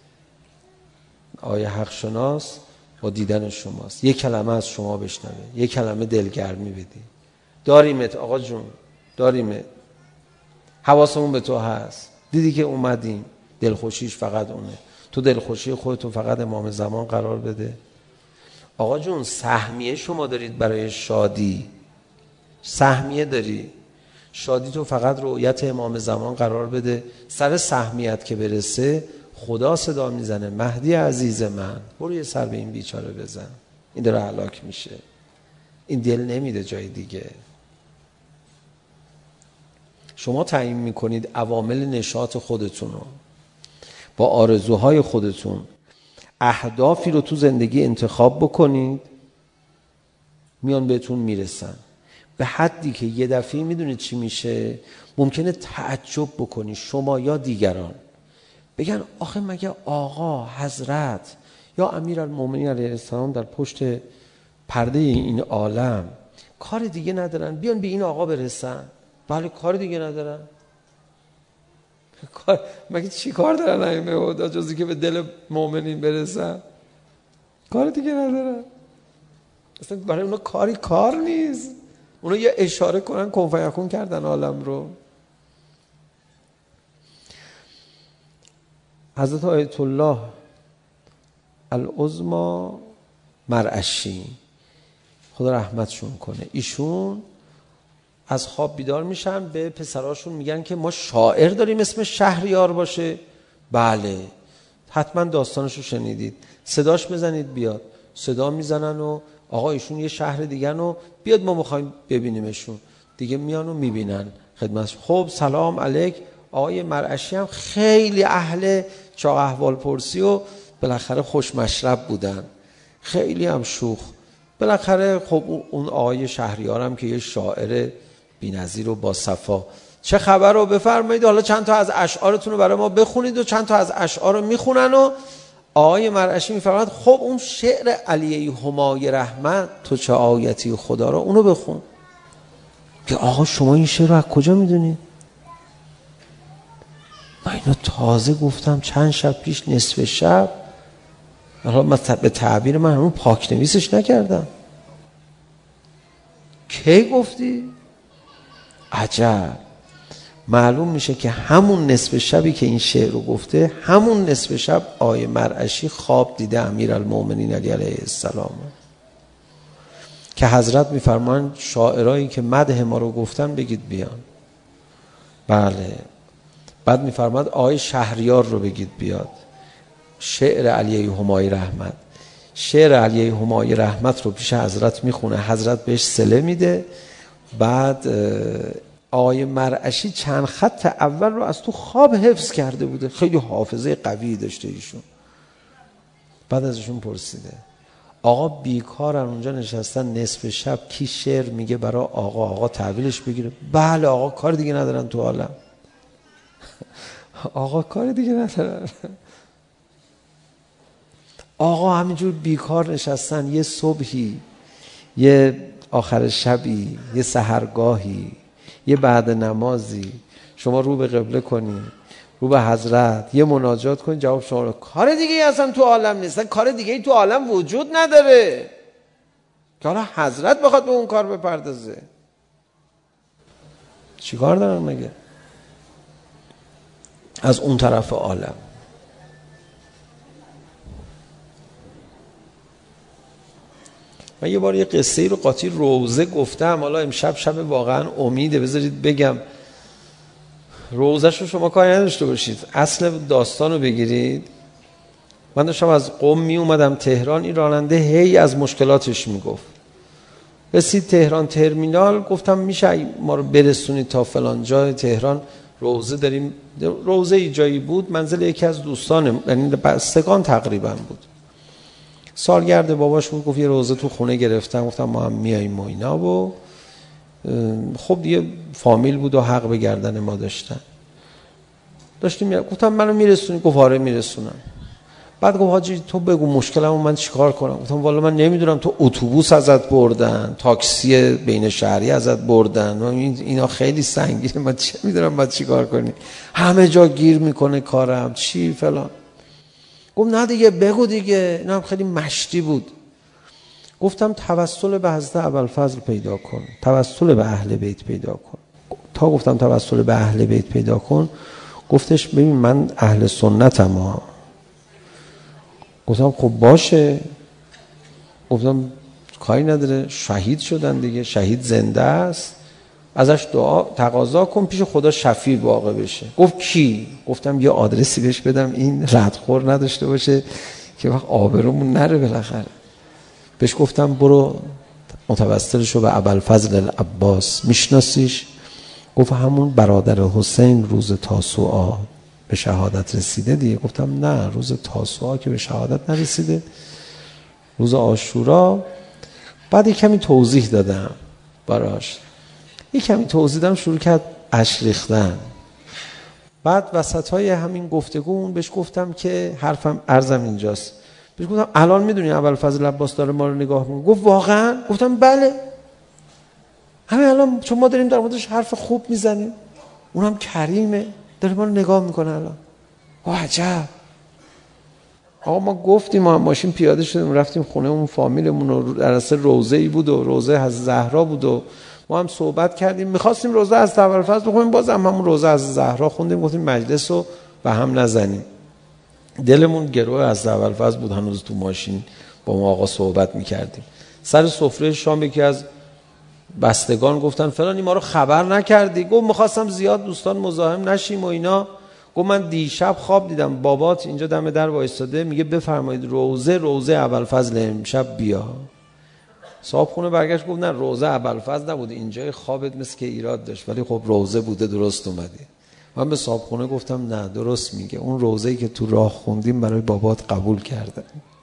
آیه حق شناس با دیدن شماست. یک کلمه از شما بشنوه، یک کلمه دلگرمی بدی. داریمت آقا جون، داریمت، حواسمون به تو هست، دیدی که اومدیم، دلخوشیش فقط اونه، تو دلخوشی خودتو فقط امام زمان قرار بده. آقا جون سهمیه شما دارید برای شادی، سهمیه داری، شادی تو فقط رؤیت امام زمان قرار بده. سر سهمیت که برسه خدا صدا میزنه مهدی عزیز من برو یه سر به این بیچاره بزن، این داره هلاک میشه، این دل نمیده جای دیگه. شما تعیین میکنید عوامل نشاط خودتون رو با آرزوهای خودتون، اهدافی رو تو زندگی انتخاب بکنید، میان بهتون میرسن به حدی که یه دفعه میدونید چی میشه؟ ممکنه تعجب بکنی شما یا دیگران، بگن آخه مگه آقا حضرت یا امیرالمومنین علیه السلام در پشت پرده این عالم کار دیگه ندارن بیان به این آقا برسن؟ بله کار دیگه ندارن. مگه چی کار دارن ائمه خدا جز که به دل مؤمنین برسن؟ کار دیگه ندارن. اصلا برای اونا کار نیست. اونا یه اشاره کنن کن فیکون کردن عالم رو. حضرت آیت الله العظمی مرعشی خدا رحمتشون کنه، ایشون از خواب بیدار میشن، به پسراشون میگن که ما شاعر داریم اسمش شهریار باشه. بله حتما داستانشو شنیدید، صداش بزنید بیاد. صدا میزنن و آقا ایشون یه شهر دیگه رو بیاد ما میخوایم ببینیمشون. دیگه میان و میبینن خدمتش. خب سلام علیک. آقای مرعشی هم خیلی اهل چاق احوال پرسی و بالاخره خوش مشرب بودن، خیلی هم شوخ. بالاخره خب اون آقای شهریار هم که یه شاعر بی‌نظیر و با صفا، چه خبر رو بفرمایید، حالا چند تا از اشعارتون رو برای ما بخونید و چند تا از اشعار رو میخونن و آقای مرعشی میفرماید خب اون شعر علیه همای رحمت تو چه آیتی خدا رو اونو بخون. که آقا شما این شعر رو از کجا میدونید؟ من اینو تازه گفتم چند شب پیش، نصف شب. حالا به تعبیر من همون پاک نویسش نکردم. کی گفتی؟ عجب. معلوم میشه که همون نصف شبی که این شعر رو گفته، همون نصف شب آیه مرعشی خواب دیده امیرالمومنین علی علیه السلام که حضرت میفرمان شاعرایی که مدح ما رو گفتن بگید بیان. بله. بعد میفرماد آیه شهریار رو بگید بیاد، شعر علیه همای رحمت. شعر علیه همای رحمت رو پیش حضرت میخونه، حضرت بهش صله میده. بعد آقای مرعشی چند خط اول رو از تو خواب حفظ کرده بوده، خیلی حافظه قوی داشته ایشون. بعد ازشون پرسیده آقا بیکارن اونجا نشستن نصف شب، کی شعر میگه برای آقا تحویلش بگیره؟ بله آقا کار دیگه ندارن تو عالم. آقا کار دیگه ندارن. آقا همینجور بیکار نشستن، یه صبحی، یه آخر شبی، یه سحرگاهی، یه بعد نمازی، شما رو به قبله کنی، رو به حضرت، یه مناجات کنی، جواب شما رو. کار دیگه اصلا تو عالم نیست، کار دیگه تو عالم وجود نداره که حالا حضرت بخواد به اون کار بپردازه. چی کار دارن مگه از اون طرف عالم؟ من یه بار یه قصه ای رو قاطی روزه گفتم، حالا امشب شب واقعا امیده، بذارید بگم. روزه‌شو شما کاری نداشته باشید، اصل داستان رو بگیرید. من داشتم از قم می اومدم تهران، این راننده هی از مشکلاتش میگفت. رسید تهران ترمینال، گفتم میشه ما رو برسونید تا فلان جای تهران، روزه داریم. روزه ای جایی بود، منزل یکی از دوستانم، یعنی بستگان تقریبا بود. سالگرد باباش بود، گفت یه روزه تو خونه گرفتم. گفتم ما هم میاییم و اینا. و خب دیگه فامیل بود و حق به گردن ما داشتیم. گفتم منو میرسونی؟ گفت آره میرسونم. بعد گفت حاجی تو بگو مشکلمو من چیکار کنم؟ گفتم والا من نمیدونم، تو اتوبوس ازت بردن، تاکسی بین شهری ازت بردن، اینا خیلی سنگینه، من چه میدونم باید چیکار کنی، همه جا گیر میکنه کارم، چی فلان. گفت نه دیگه بگو دیگه. اینم خیلی مشتی بود. گفتم توسل به حضرت ابوالفضل پیدا کن، توسل به اهل بیت پیدا کن. تا گفتم توسل به اهل بیت پیدا کن، گفتش ببین من اهل سنتم ها. گفتم خب باشه. گفتم کاری نداره، شهید شدن دیگه، شهید زنده است، ازش دعا تقاضا کن پیش خدا شفیع واقع بشه. گفت کی؟ گفتم یه آدرسی بهش بدم این ردخور نداشته باشه که وقت آبرومون نره بالاخره. بهش گفتم برو متوسلش رو به ابوالفضل العباس، میشناسیش؟ گفت همون برادر حسین روز تاسوعا به شهادت رسیده دیگه. گفتم نه، روز تاسوعا که به شهادت نرسیده، روز عاشورا. بعد یک کمی توضیح دادم براش، یک کمی توضیح دادم، شروع کرد اشک ریختن. بعد وسطای همین گفتگو بهش گفتم که حرفم عرضم اینجاست. بهش گفتم الان میدونی ابوالفضل عباس داره ما رو نگاه میکنه؟ گفت واقعا؟ گفتم بله، همین الان چون ما داریم در موردش حرف خوب میزنیم، اونم کریمه داره ما رو نگاه میکنه الان. عجب. آقا ما گفتیم، ما ماشین پیاده شدیم رفتیم خونه اون فامیلمون رو، در اصل روزه‌ای بود و روزه از زهرا بود و ما هم صحبت کردیم، می‌خواستیم روزه از ابوالفضل بخونیم، بازم همون روزه از زهرا خوندیم. گفتیم مجلس رو به هم نزنیم. دلمون گروه از ابوالفضل بود، هنوز تو ماشین با ما آقا صحبت می‌کردیم. سر سفره شام یکی از بستگان گفتن فلانی ما رو خبر نکردی. گفت میخواستم زیاد دوستان مزاحم نشیم و اینا. گفت من دیشب خواب دیدم بابات اینجا دم در وایستاده میگه بفرمایید روضه ابوالفضل امشب بیا. صاحب خونه برگشت گفت نه روضه ابوالفضل نبود، اینجای خوابت مثل که ایراد داشت، ولی خب روضه بوده درست اومدی. من به صاحب خونه گفتم نه درست میگه، اون روضه‌ای که تو راه خوندیم برای بابات قبول کردن.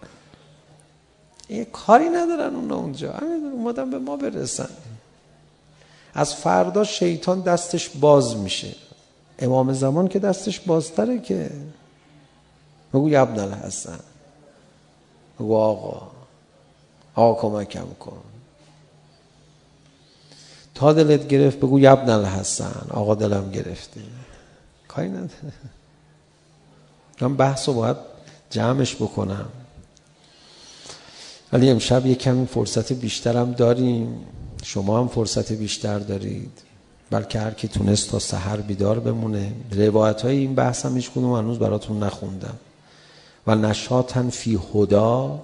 یه کاری ندارن اونجا، همین اومدن به ما برسن. از فردا شیطان دستش باز میشه. امام زمان که دستش بازتره که بگو یا ابن الحسن، بگو آقا کمکم کن. تا دلت گرفت بگو یا ابن الحسن، آقا دلم گرفته. کاری نداره. من بحث رو باید جمعش بکنم، ولی امشب یک کمی فرصت بیشترم داریم، شما هم فرصت بیشتر دارید، بلکه هر کی تونست تا سحر بیدار بمونه. روایت های این بحث هم هیچ کدوم هنوز براتون نخوندم. و نشاطن فی هدا،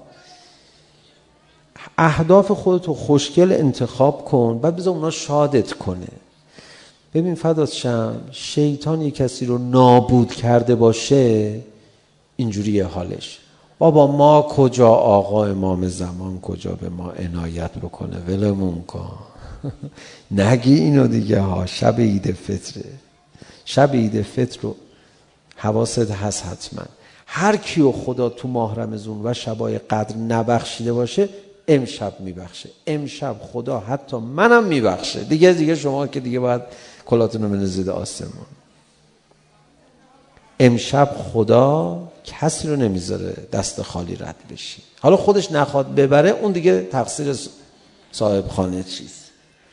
اهداف خودتو خوشگل انتخاب کن، بعد بذار اونا شادت کنه. ببین فدات شم، شیطان یک کسی رو نابود کرده باشه اینجوریه حالش، بابا ما کجا، آقا امام زمان کجا به ما عنایت بکنه، ولمون کن. نگی اینو دیگه ها. شب عید فطره، شب عید فطر رو حواست هست حتما. هر کیو خدا تو ماه رمضان و شبای قدر نبخشیده باشه امشب میبخشه. امشب خدا حتی منم میبخشه. دیگه شما که دیگه باید کلاتون رو بنزید آسمون. امشب خدا کسی رو نمیذاره دست خالی رد بشی. حالا خودش نخواد ببره اون دیگه تقصیر صاحب خانه چیز.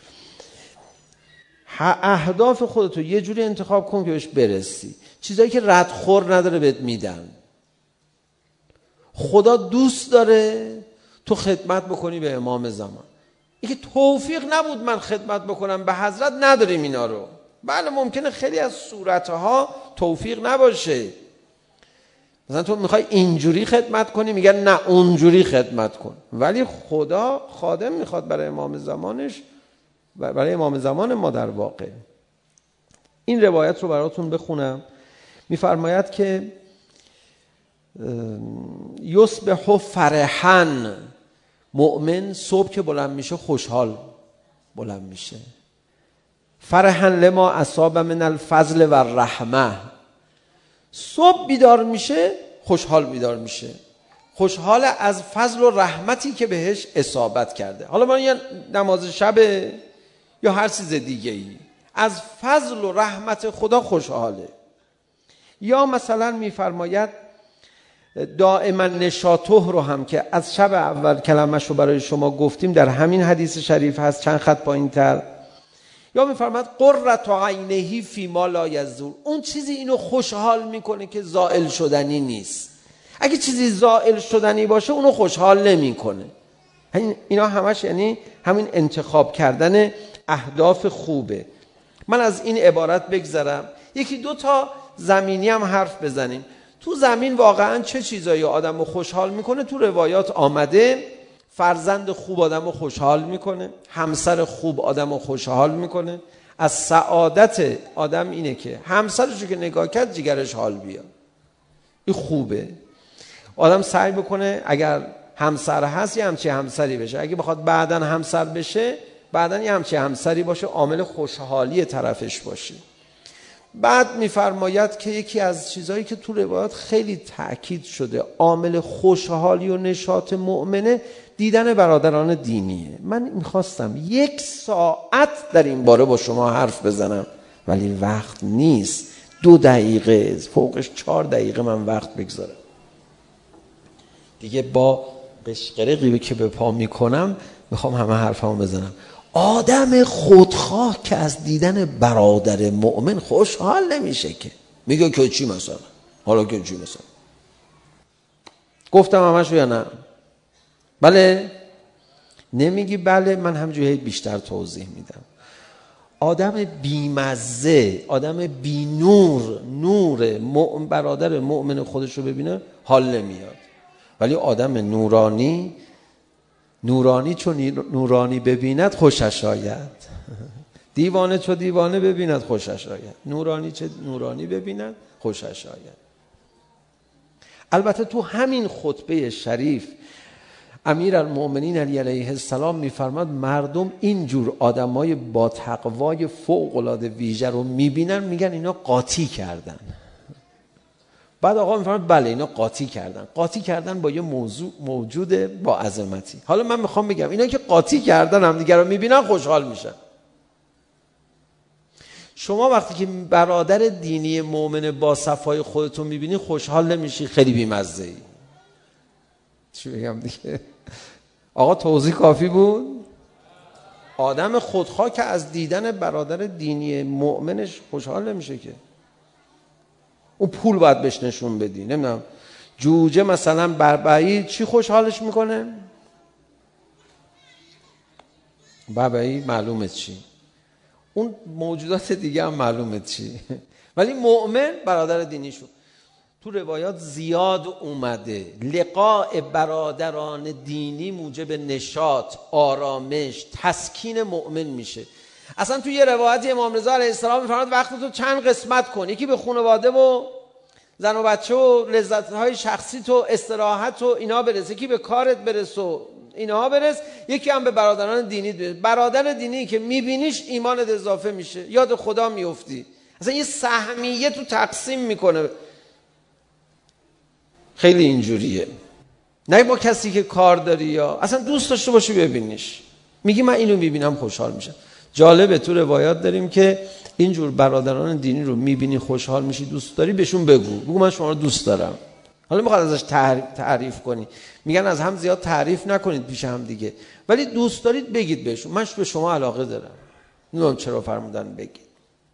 اهداف خودتو یه جوری انتخاب کن که بهش برسی. چیزایی که ردخور نداره بهت میدن. خدا دوست داره تو خدمت بکنی به امام زمان. اینکه توفیق نبود من خدمت بکنم به حضرت، نداریم اینا رو. بله ممکنه خیلی از صورتها توفیق نباشه. مثلا تو میخوای اینجوری خدمت کنی، میگن نه اونجوری خدمت کن. ولی خدا خادم میخواد برای امام زمانش، برای امام زمان ما در واقع. این روایت رو براتون بخونم. میفرماید که یصبح فرحا، مؤمن صبح که بلند میشه خوشحال بلند میشه. فرحا لما اصاب من الفضل و الرحمه، صبح بیدار میشه خوشحال بیدار میشه، خوشحال از فضل و رحمتی که بهش اصابت کرده. حالا من یه نماز شب یا هر چیز دیگه ای، از فضل و رحمت خدا خوشحاله. یا مثلا میفرماید دائما نشاطه رو هم که از شب اول کلمش رو برای شما گفتیم در همین حدیث شریف هست چند خط پایین تر. یا میفرماید قرة عینه فی ما لا یزول، اون چیزی اینو خوشحال میکنه که زائل شدنی نیست. اگه چیزی زائل شدنی باشه اونو خوشحال نمیکنه. اینا همش یعنی همین انتخاب کردن اهداف خوبه. من از این عبارت بگذرم، یکی دو تا زمینی هم حرف بزنیم. تو زمین واقعا چه چیزایی آدمو خوشحال میکنه؟ تو روایات آمده فرزند خوب آدمو خوشحال میکنه، همسر خوب آدمو خوشحال میکنه. از سعادت آدم اینه که همسرشو که نگاه کرد جیگرش حال بیاد، این خوبه. آدم سعی بکنه اگر همسر هست یه همچی همسری بشه، اگه بخواد بعدن همسر بشه بعدن یه همچی همسری باشه، عامل خوشحالی طرفش باشه. بعد میفرماید که یکی از چیزهایی که تو روایات خیلی تأکید شده عامل خوشحالی و نشاط مؤمنه دیدن برادران دینیه. من میخواستم 1 ساعت در این باره با شما حرف بزنم ولی وقت نیست. 2 دقیقه فوقش 4 دقیقه من وقت بگذارم دیگه. با قشقرقی که به پا میکنم میخوام همه حرفمو بزنم. آدم خودخواه که از دیدن برادر مؤمن خوشحال نمیشه که میگه که چی مثلا، حالا که چی مثلا گفتم همش یا نه؟ بله نمیگی بله، من همجوری بیشتر توضیح میدم. آدم بیمزه، آدم بی نور برادر مؤمن خودش رو ببینه حال نمیاد، ولی آدم نورانی نورانی چون نورانی ببیند خوشش آید، دیوانه چون دیوانه ببیند خوشش آید. نورانی چه نورانی ببیند خوشش آید. البته تو همین خطبه شریف امیرالمؤمنین علی علیه السلام میفرماد مردم اینجور آدمای با تقوای فوق العاده ویژه رو میبینن، میگن اینا قاطی کردن. بعد آقا میفرماد بله اینا قاطی کردن. قاطی کردن با یه موجود با عظمتی. حالا من میخوام بگم اینا که قاطی کردن هم دیگر رو میبینن خوشحال میشن. شما وقتی که برادر دینی مؤمن با صفای خودتون میبینی خوشحال نمیشی، خیلی بیمزه ای. چی بگم دیگه؟ آقا توضیح کافی بود؟ آدم خودخواه که از دیدن برادر دینی مؤمنش خوشحال نمیشه که. اون پول باید بهش نشون بدی. نمیدونم جوجه مثلا بربعی چی خوشحالش میکنه؟ بربعی معلومه چی، اون موجودات دیگه هم معلومه چی. ولی مؤمن برادر دینیشو تو روایات زیاد اومده لقاء برادران دینی موجب نشاط، آرامش، تسکین مؤمن میشه. اصلا تو یه روایتی امام رضا علیه السلام میفرماد وقت تو چند قسمت کن، یکی به خانواده و زن و بچه و لذت‌های شخصی تو استراحت و اینا برس، یکی به کارت برس و اینها برس، یکی هم به برادران دینی برس. برادر دینی که میبینیش ایمانت اضافه میشه، یاد خدا میفتی. اصلا یه سهمیه تو تقسیم میکنه. خیلی اینجوریه. نه با کسی که کار داری یا اصلا دوست داشته باشی ببینیش، میگی من اینو میبینم خوشحال میشم. جالبه تو روایات داریم که اینجور برادران دینی رو میبینی خوشحال میشی، دوست داری بهشون بگو من شما رو دوست دارم. حالا میخواد ازش تعریف کنی، میگن از هم زیاد تعریف نکنید پیش هم دیگه، ولی دوست دارید بگید بهشون من به شما علاقه دارم. نمیدونم چرا فرمودن بگید.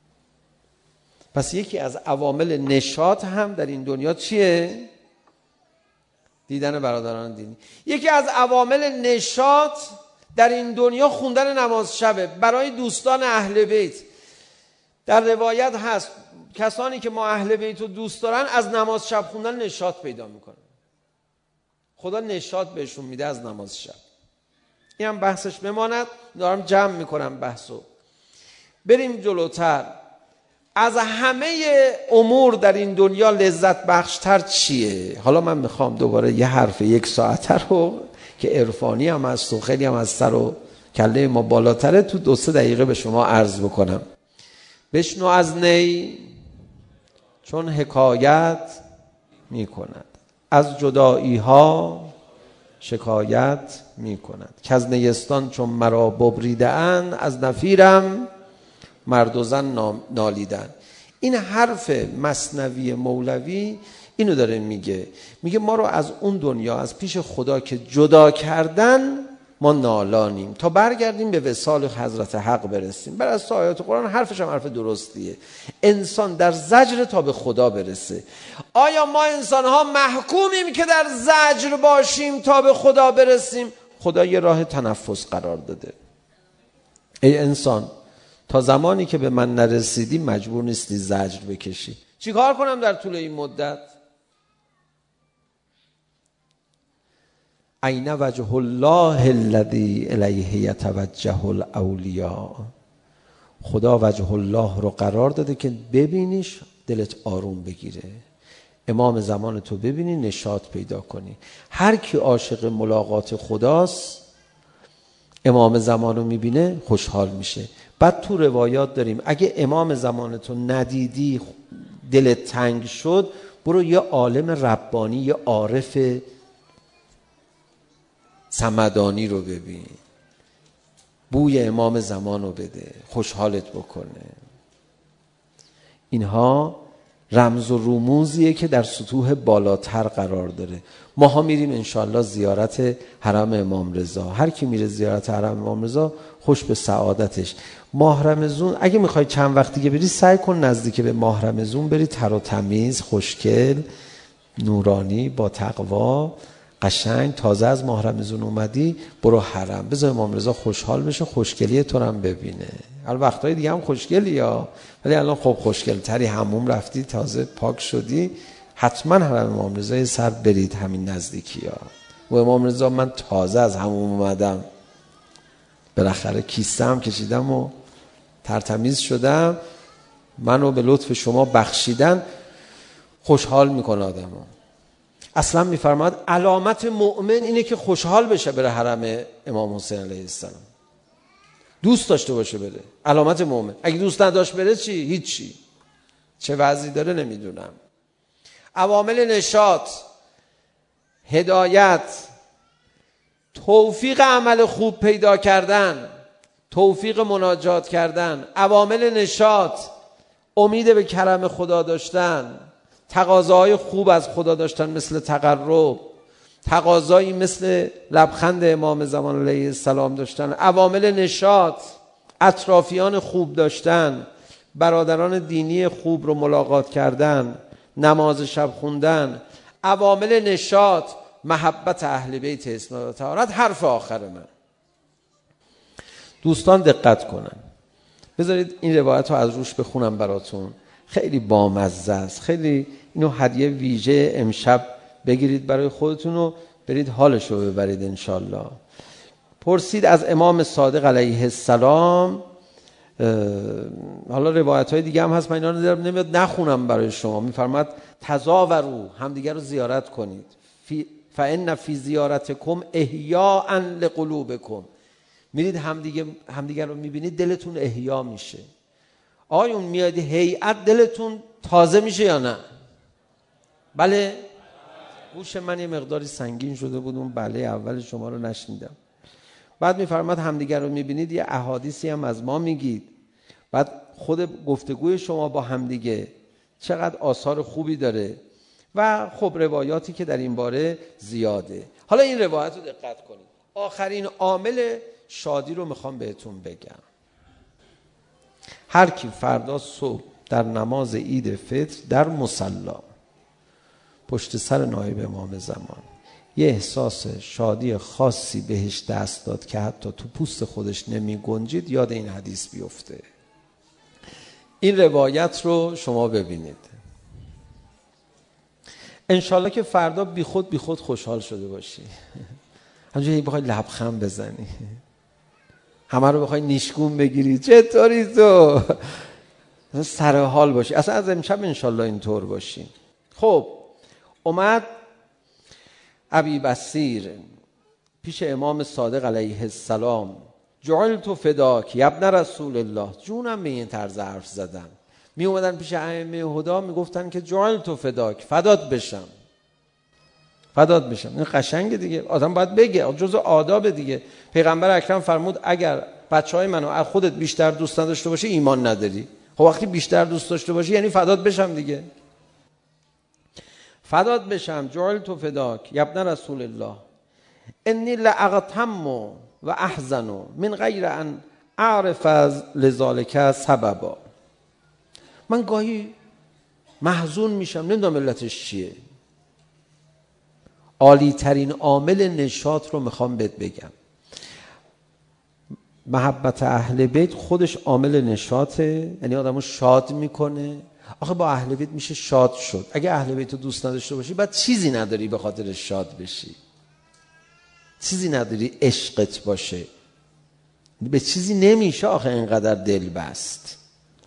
پس یکی از عوامل نشاط هم در این دنیا چیه؟ دیدن برادران دینی. یکی از عوامل نشاط در این دنیا خوندن نماز شبه برای دوستان اهل بیت. در روایت هست کسانی که ما اهل بیت رو دوست دارن از نماز شب خوندن نشاط پیدا میکنن. خدا نشاط بهشون میده از نماز شب. این هم بحثش بماند، دارم جمع میکنم بحثو. بریم جلوتر. از همه امور در این دنیا لذت بخشتر چیه؟ حالا من میخوام دوباره یه حرف 1 ساعته رو که عرفانی هم هست و خیلی هم از سر و کله ما بالاتره تو 2-3 دقیقه به شما عرض بکنم. بشنو از نی چون حکایت میکند، از جدایی ها شکایت میکند، که از نیستان چون مرا ببریده اند، از نفیرم مرد و زن نالیدن. این حرف مثنوی مولوی اینو داره میگه ما رو از اون دنیا از پیش خدا که جدا کردن ما نالانیم تا برگردیم به وصال حضرت حق برسیم. بر از آیات قرآن حرفش هم حرف درستیه. انسان در زجر تا به خدا برسه. آیا ما انسان ها محکومیم که در زجر باشیم تا به خدا برسیم؟ خدا یه راه تنفس قرار داده. ای انسان تا زمانی که به من نرسیدی مجبور نیستی زجر بکشی. چی کار کنم در طول این مدت؟ عین وجه الله الذی الیه یتوجه الاولیاء. خدا وجه الله رو قرار داده که ببینیش دلت آروم بگیره. امام زمان تو ببینی نشاط پیدا کنی. هر کی عاشق ملاقات خداست امام زمان رو میبینه خوشحال میشه. بعد تو روایات داریم اگه امام زمان تو ندیدی دلت تنگ شد برو یه عالم ربانی یه عارف صمدانی رو ببین، بوی امام زمان رو بده خوشحالت بکنه. اینها رمز و رموزیه که در سطوح بالاتر قرار داره. ما ها میریم انشالله زیارت حرم امام رضا. هر کی میره زیارت حرم امام رضا خوش به سعادتش. ماه رمضان اگه میخوای چند وقت دیگه بری سعی کن نزدیک به ماه رمضان بری، تر و تمیز، خوشگل، نورانی، با تقوا، قشنگ. تازه از ماه رمضان اومدی برو حرم، بذار امام رضا خوشحال بشه، خوشگلی تو رو هم ببینه. حالا وقتای دیگه هم خوشگلی ها، ولی الان خب خوشگل تری، حموم رفتی، تازه پاک شدی، حتما حرم امام رضا سر برید همین نزدیکی ها. و امام رضا من تازه از همون اومدم، بالاخره کیسه هم کشیدم و ترتمیز شدم، منو به لطف شما بخشیدن، خوشحال میکنه آدمو. اصلا میفرماد علامت مؤمن اینه که خوشحال بشه بره حرم امام حسین علیه السلام، دوست داشته باشه بره. علامت مؤمن. اگه دوست نداشت بره چی؟ هیچی. چه وضعی داره نمیدونم. عوامل نشاط، هدایت، توفیق عمل خوب پیدا کردن، توفیق مناجات کردن، عوامل نشاط، امید به کرم خدا داشتن، تقاضاهای خوب از خدا داشتن مثل تقرب، تقاضایی مثل لبخند امام زمان علیه السلام داشتن، عوامل نشاط، اطرافیان خوب داشتن، برادران دینی خوب رو ملاقات کردن، نماز شب خوندن، عوامل نشاط، محبت اهل بیت اسم و طهارت. حرف آخر من، دوستان دقت کنن، بذارید این روایت رو از روش بخونم براتون، خیلی بامزه است، خیلی اینو هدیه ویژه امشب بگیرید برای خودتون و برید حالش رو ببرید انشالله. پرسید از امام صادق علیه السلام، حالا روایت های دیگه هم هست، من اینا رو نمیاد نخونم برای شما. میفرماد تزاوروا، همدیگه رو زیارت کنید، فان فی زیارتکم احیاء لقلوبکم، میرید همدیگه رو میبینید دلتون احیا میشه. آقایون میاد هیئت دلتون تازه میشه یا نه؟ بله. گوش من یه مقداری سنگین شده بود، اون بله اول شما رو نشنیدم. بعد میفرماد همدیگه رو میبینید، یه احادیثی هم از ما میگید، بعد خود گفتگوی شما با همدیگه چقدر آثار خوبی داره و خب روایاتی که در این باره زیاده. حالا این روایت رو دقت کنید. آخرین عامل شادی رو میخوام بهتون بگم. هر کی فردا صبح در نماز عید فطر در مصلا پشت سر نایب امام زمان یه احساس شادی خاصی بهش دست داد که حتی تو پوست خودش نمی گنجید، یاد این حدیث بیفته. این روایت رو شما ببینید انشالله که فردا بی خود خوشحال شده باشی، همچنین بخوای لبخند بزنی، همه رو بخوای نیشگون بگیری، چطوری تو، سر حال باشی. اصلا از امشب انشالله اینطور باشی. خب اومد ابی بصیر پیش امام صادق علیه السلام، جعلت فداک ابن رسول الله، جونم به این طرز حرف زدن. می اومدن پیش ائمه هدا میگفتن که جعلت فداک، فدات بشم، فدات بشم. این قشنگه دیگه، آدم باید بگه، جزء آداب دیگه. پیغمبر اکرم فرمود اگر بچهای منو از خودت بیشتر دوست نداشته باشی ایمان نداری. خب وقتی بیشتر دوست داشته باشی یعنی فدات بشم دیگه. فدات بشم، جعلت فداک ابن رسول الله، انی لاغتم و احزن من غیر ان اعرف لذالک سببا. من گاهی محزون میشم، نمیدونم علتش چیه. عالی ترین عامل نشاط رو میخوام بهت بگم. محبت اهل بیت خودش عامل نشاطه، یعنی آدمو شاد میکنه. آخه با اهل بیت میشه شاد شد. اگه اهل بیت رو دوست نداشته باشی بعد چیزی نداری به خاطر شاد بشی، چیزی نداری عشقت باشه، به چیزی نمیشه آخه اینقدر دل بست.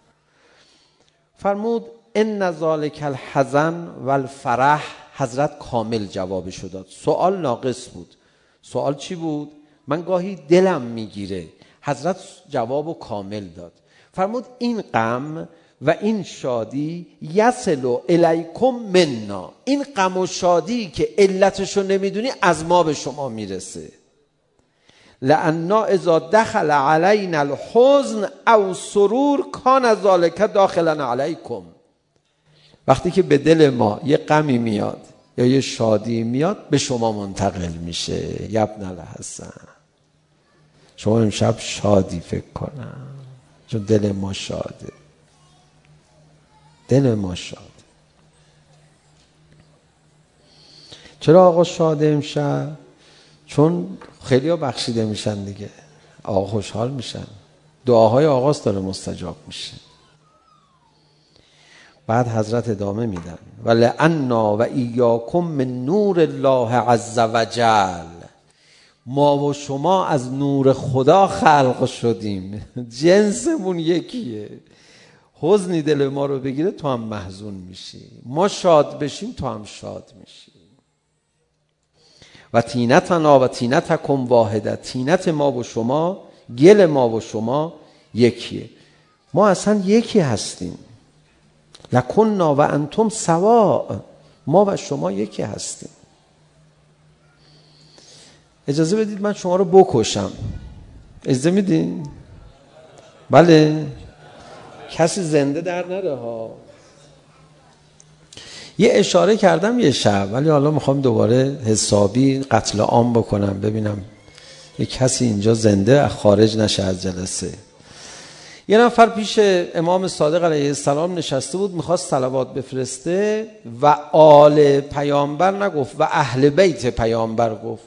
فرمود ان ذالک الحزن والفرح، حضرت کامل جوابشو داد. سوال ناقص بود. سوال چی بود؟ من گاهی دلم میگیره. حضرت جوابو کامل داد. فرمود این غم و این شادی یصل الیکم منا، این غم و شادی که علتشو نمیدونی از ما به شما میرسه. لأننا اذا دخل علینا الحزن او سرور کان ذلک داخلا علیکم. وقتی که به دل ما یه غمی میاد یا یه شادی میاد به شما منتقل میشه. یا ابن الحسن شما امشب شادی فکر کنم، چون دل ما شاده، دل ما شاده. چرا آقا شاده امشب؟ چون خیلی ها بخشیده میشن دیگه، آقا خوشحال میشن، دعاهای آقاست داره مستجاب میشه. بعد حضرت ادامه میدن ولعنا و ایاکم من نور الله عز وجل، ما و شما از نور خدا خلق شدیم، جنسمون یکیه. حزنی دل ما رو بگیره تو هم محزون میشی، ما شاد بشیم تو هم شاد میشی. و تینتنا و تینتکم واحده، تینت ما و شما، گل ما و شما یکیه، ما اصلا یکی هستیم. لکننا و انتم سواء، ما و شما یکی هستیم. اجازه بدید من شما رو بکشم، اجازه میدین؟ بله، کسی زنده در نره ها. یه اشاره کردم یه شب، ولی حالا میخوام دوباره حسابی قتل عام بکنم، ببینم یه کسی اینجا زنده از خارج نشه از جلسه. یه نفر پیش امام صادق علیه السلام نشسته بود، میخواست صلوات بفرسته و آل پیامبر نگفت و اهل بیت پیامبر گفت.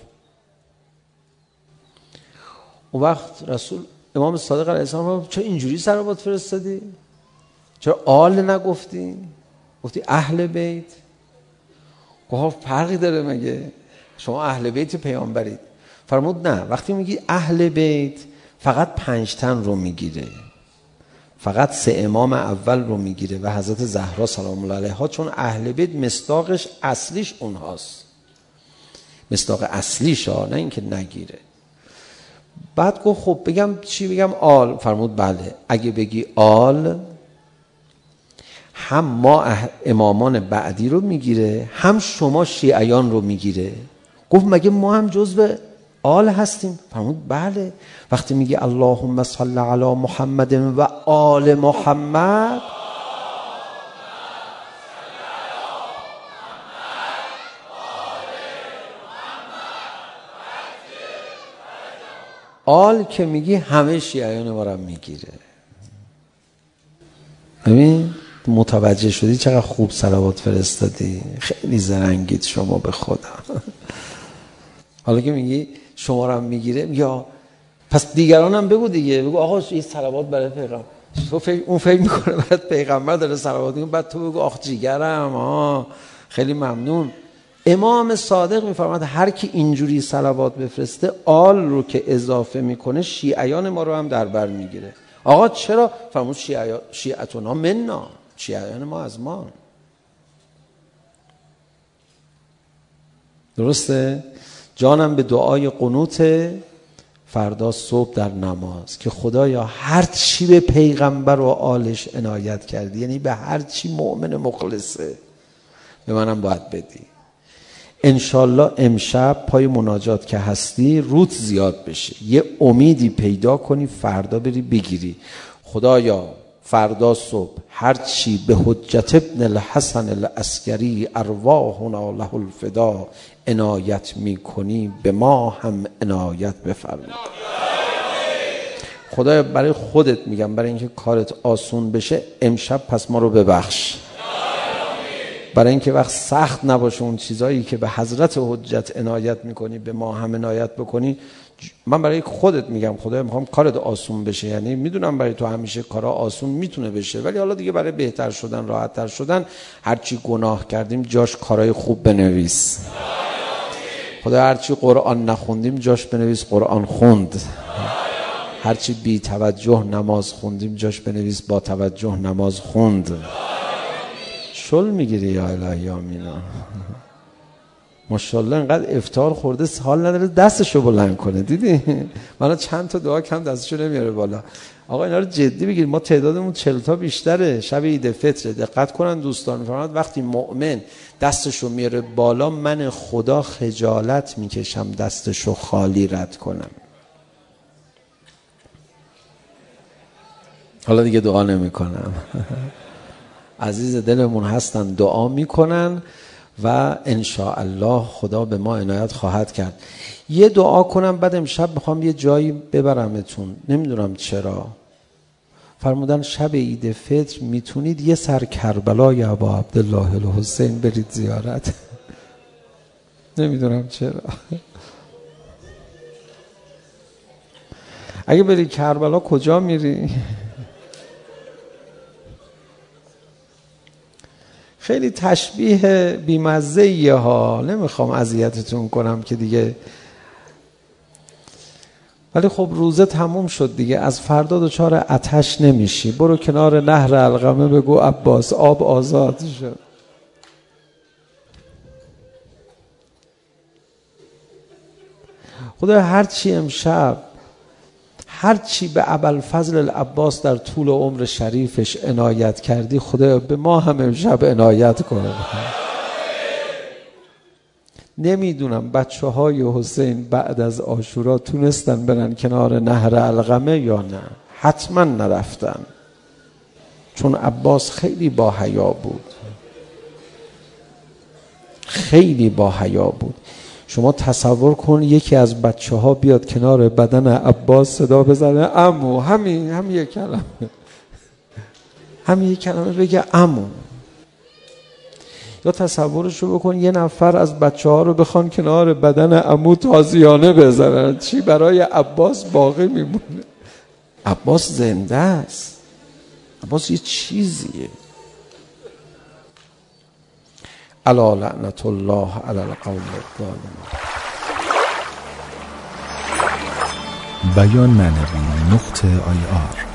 اون وقت رسول امام صادق علیه السلام چرا اینجوری صلوات فرستادی؟ چرا آل نگفتی؟ گفتی اهل بیت. گفت فرقی داره مگه؟ شما اهل بیت پیامبرید. فرمود نه، وقتی میگی اهل بیت فقط 5 تن رو میگیره، فقط 3 امام اول رو میگیره و حضرت زهرا سلام الله علیها، چون اهل بیت مصداقش اصلیش اونهاست، مصداق اصلیش ها، نه اینکه نگیره. بعد گفت خب بگم چی بگم؟ آل. فرمود بله، اگه بگی آل هم ما امامان بعدی رو میگیره، هم شما شیعیان رو میگیره. گفت مگه ما هم جزو آل هستیم؟ فرمود بله. وقتی میگی اللهم صل علی محمد و آل محمد، آل که میگی همه شیعیان ما رو میگیره. ببین متوجه شدی چقدر خوب صلوات فرستادی؟ خیلی زرنگید شما به خدا. حالا که میگی شما رو هم میگیره، یا پس دیگران هم بگو دیگه، بگو آقا این صلوات برای پیغمبر، اون فکر میکنه برای پیغمبر داره صلوات میکنه، بعد تو بگو آخ جیگرم، خیلی ممنون. امام صادق میفرماد هر کی اینجوری صلوات بفرسته، آل رو که اضافه میکنه شیعیان ما رو هم در بر میگیره. آقا چرا؟ فرمود شیعتنا منا، شیعیان ما از ما. درسته؟ جانم به دعای قنوت فردا صبح در نماز که خدایا هر چی به پیغمبر و آلش عنایت کردی، یعنی به هر چی مؤمن مخلصه، به منم باید بدی. انشالله امشب پای مناجات که هستی روت زیاد بشه، یه امیدی پیدا کنی فردا بری بگیری. خدایا فردا صبح هر چی به حجت ابن الحسن العسکری ارواحنا له الفدا عنایت میکنی به ما هم عنایت بفرما. خدایا برای خودت میگم، برای اینکه کارت آسون بشه امشب پس ما رو ببخش، برای اینکه وقت سخت نباشه اون چیزایی که به حضرت حجت عنایت میکنی به ما هم عنایت بکنی. من برای خودت میگم خدایا میخوام کارت آسون بشه، یعنی میدونم برای تو همیشه کارا آسون میتونه بشه، ولی حالا دیگه برای بهتر شدن، راحت تر شدن، هرچی گناه کردیم جاش کارای خوب بنویس. خدا هرچی قرآن نخوندیم جاش بنویس قرآن خوند، هرچی بی توجه نماز خوندیم جاش بنویس با توجه نماز خوند. شل میگیری یا الهی آمینا. ماشاءالله انقدر افطار خورده حال نداره دستشو بلند کنه، دیدی؟ من چند تا دعا کم دستشو نمیاره بالا. آقا اینا رو جدی بگیر، ما تعدادمون 40 تا بیشتره. شب عید فطر دقت کنن دوستان، فرمود وقتی مؤمن دستشو میاره بالا من خدا خجالت میکشم دستشو خالی رد کنم. حالا دیگه دعا نمیکنم. عزیز دلمون هستن دعا میکنن و انشاءالله خدا به ما عنایت خواهد کرد. یه دعا کنم بعد امشب میخوام یه جایی ببرمتون، نمیدونم چرا. فرمودن شب عید فطر میتونید یه سر کربلای ابا عبدالله الحسین برید زیارت. نمیدونم چرا. اگه بری کربلا کجا میری؟ خیلی تشبیه بیمزه‌ایه ها، نمیخوام اذیتتون کنم که دیگه، ولی خب روزه تموم شد دیگه، از فردا دچار آتش نمیشی، برو کنار نهر علقمه بگو عباس آب آزاد شد. خدا هرچی امشب هرچی به ابوالفضل العباس در طول عمر شریفش عنایت کردی، خدا به ما هم امشب عنایت کنه. نمیدونم بچه های حسین بعد از عاشورا تونستن برن کنار نهر علقمه یا نه، حتما نرفتن، چون عباس خیلی با حیا بود، خیلی با حیا بود. شما تصور کن یکی از بچه ها بیاد کنار بدن عباس صدا بزنه عمو، همین یک کلمه، همین یک کلمه بگه عمو. یا تصورشو بکن یه نفر از بچه ها رو بخوان کنار بدن عمو تازیانه بزنن، چی برای عباس باقی میمونه؟ عباس زنده است، عباس یه چیزیه. الا لعنت الله علی القوم الظالمین. بیان معنوی .ir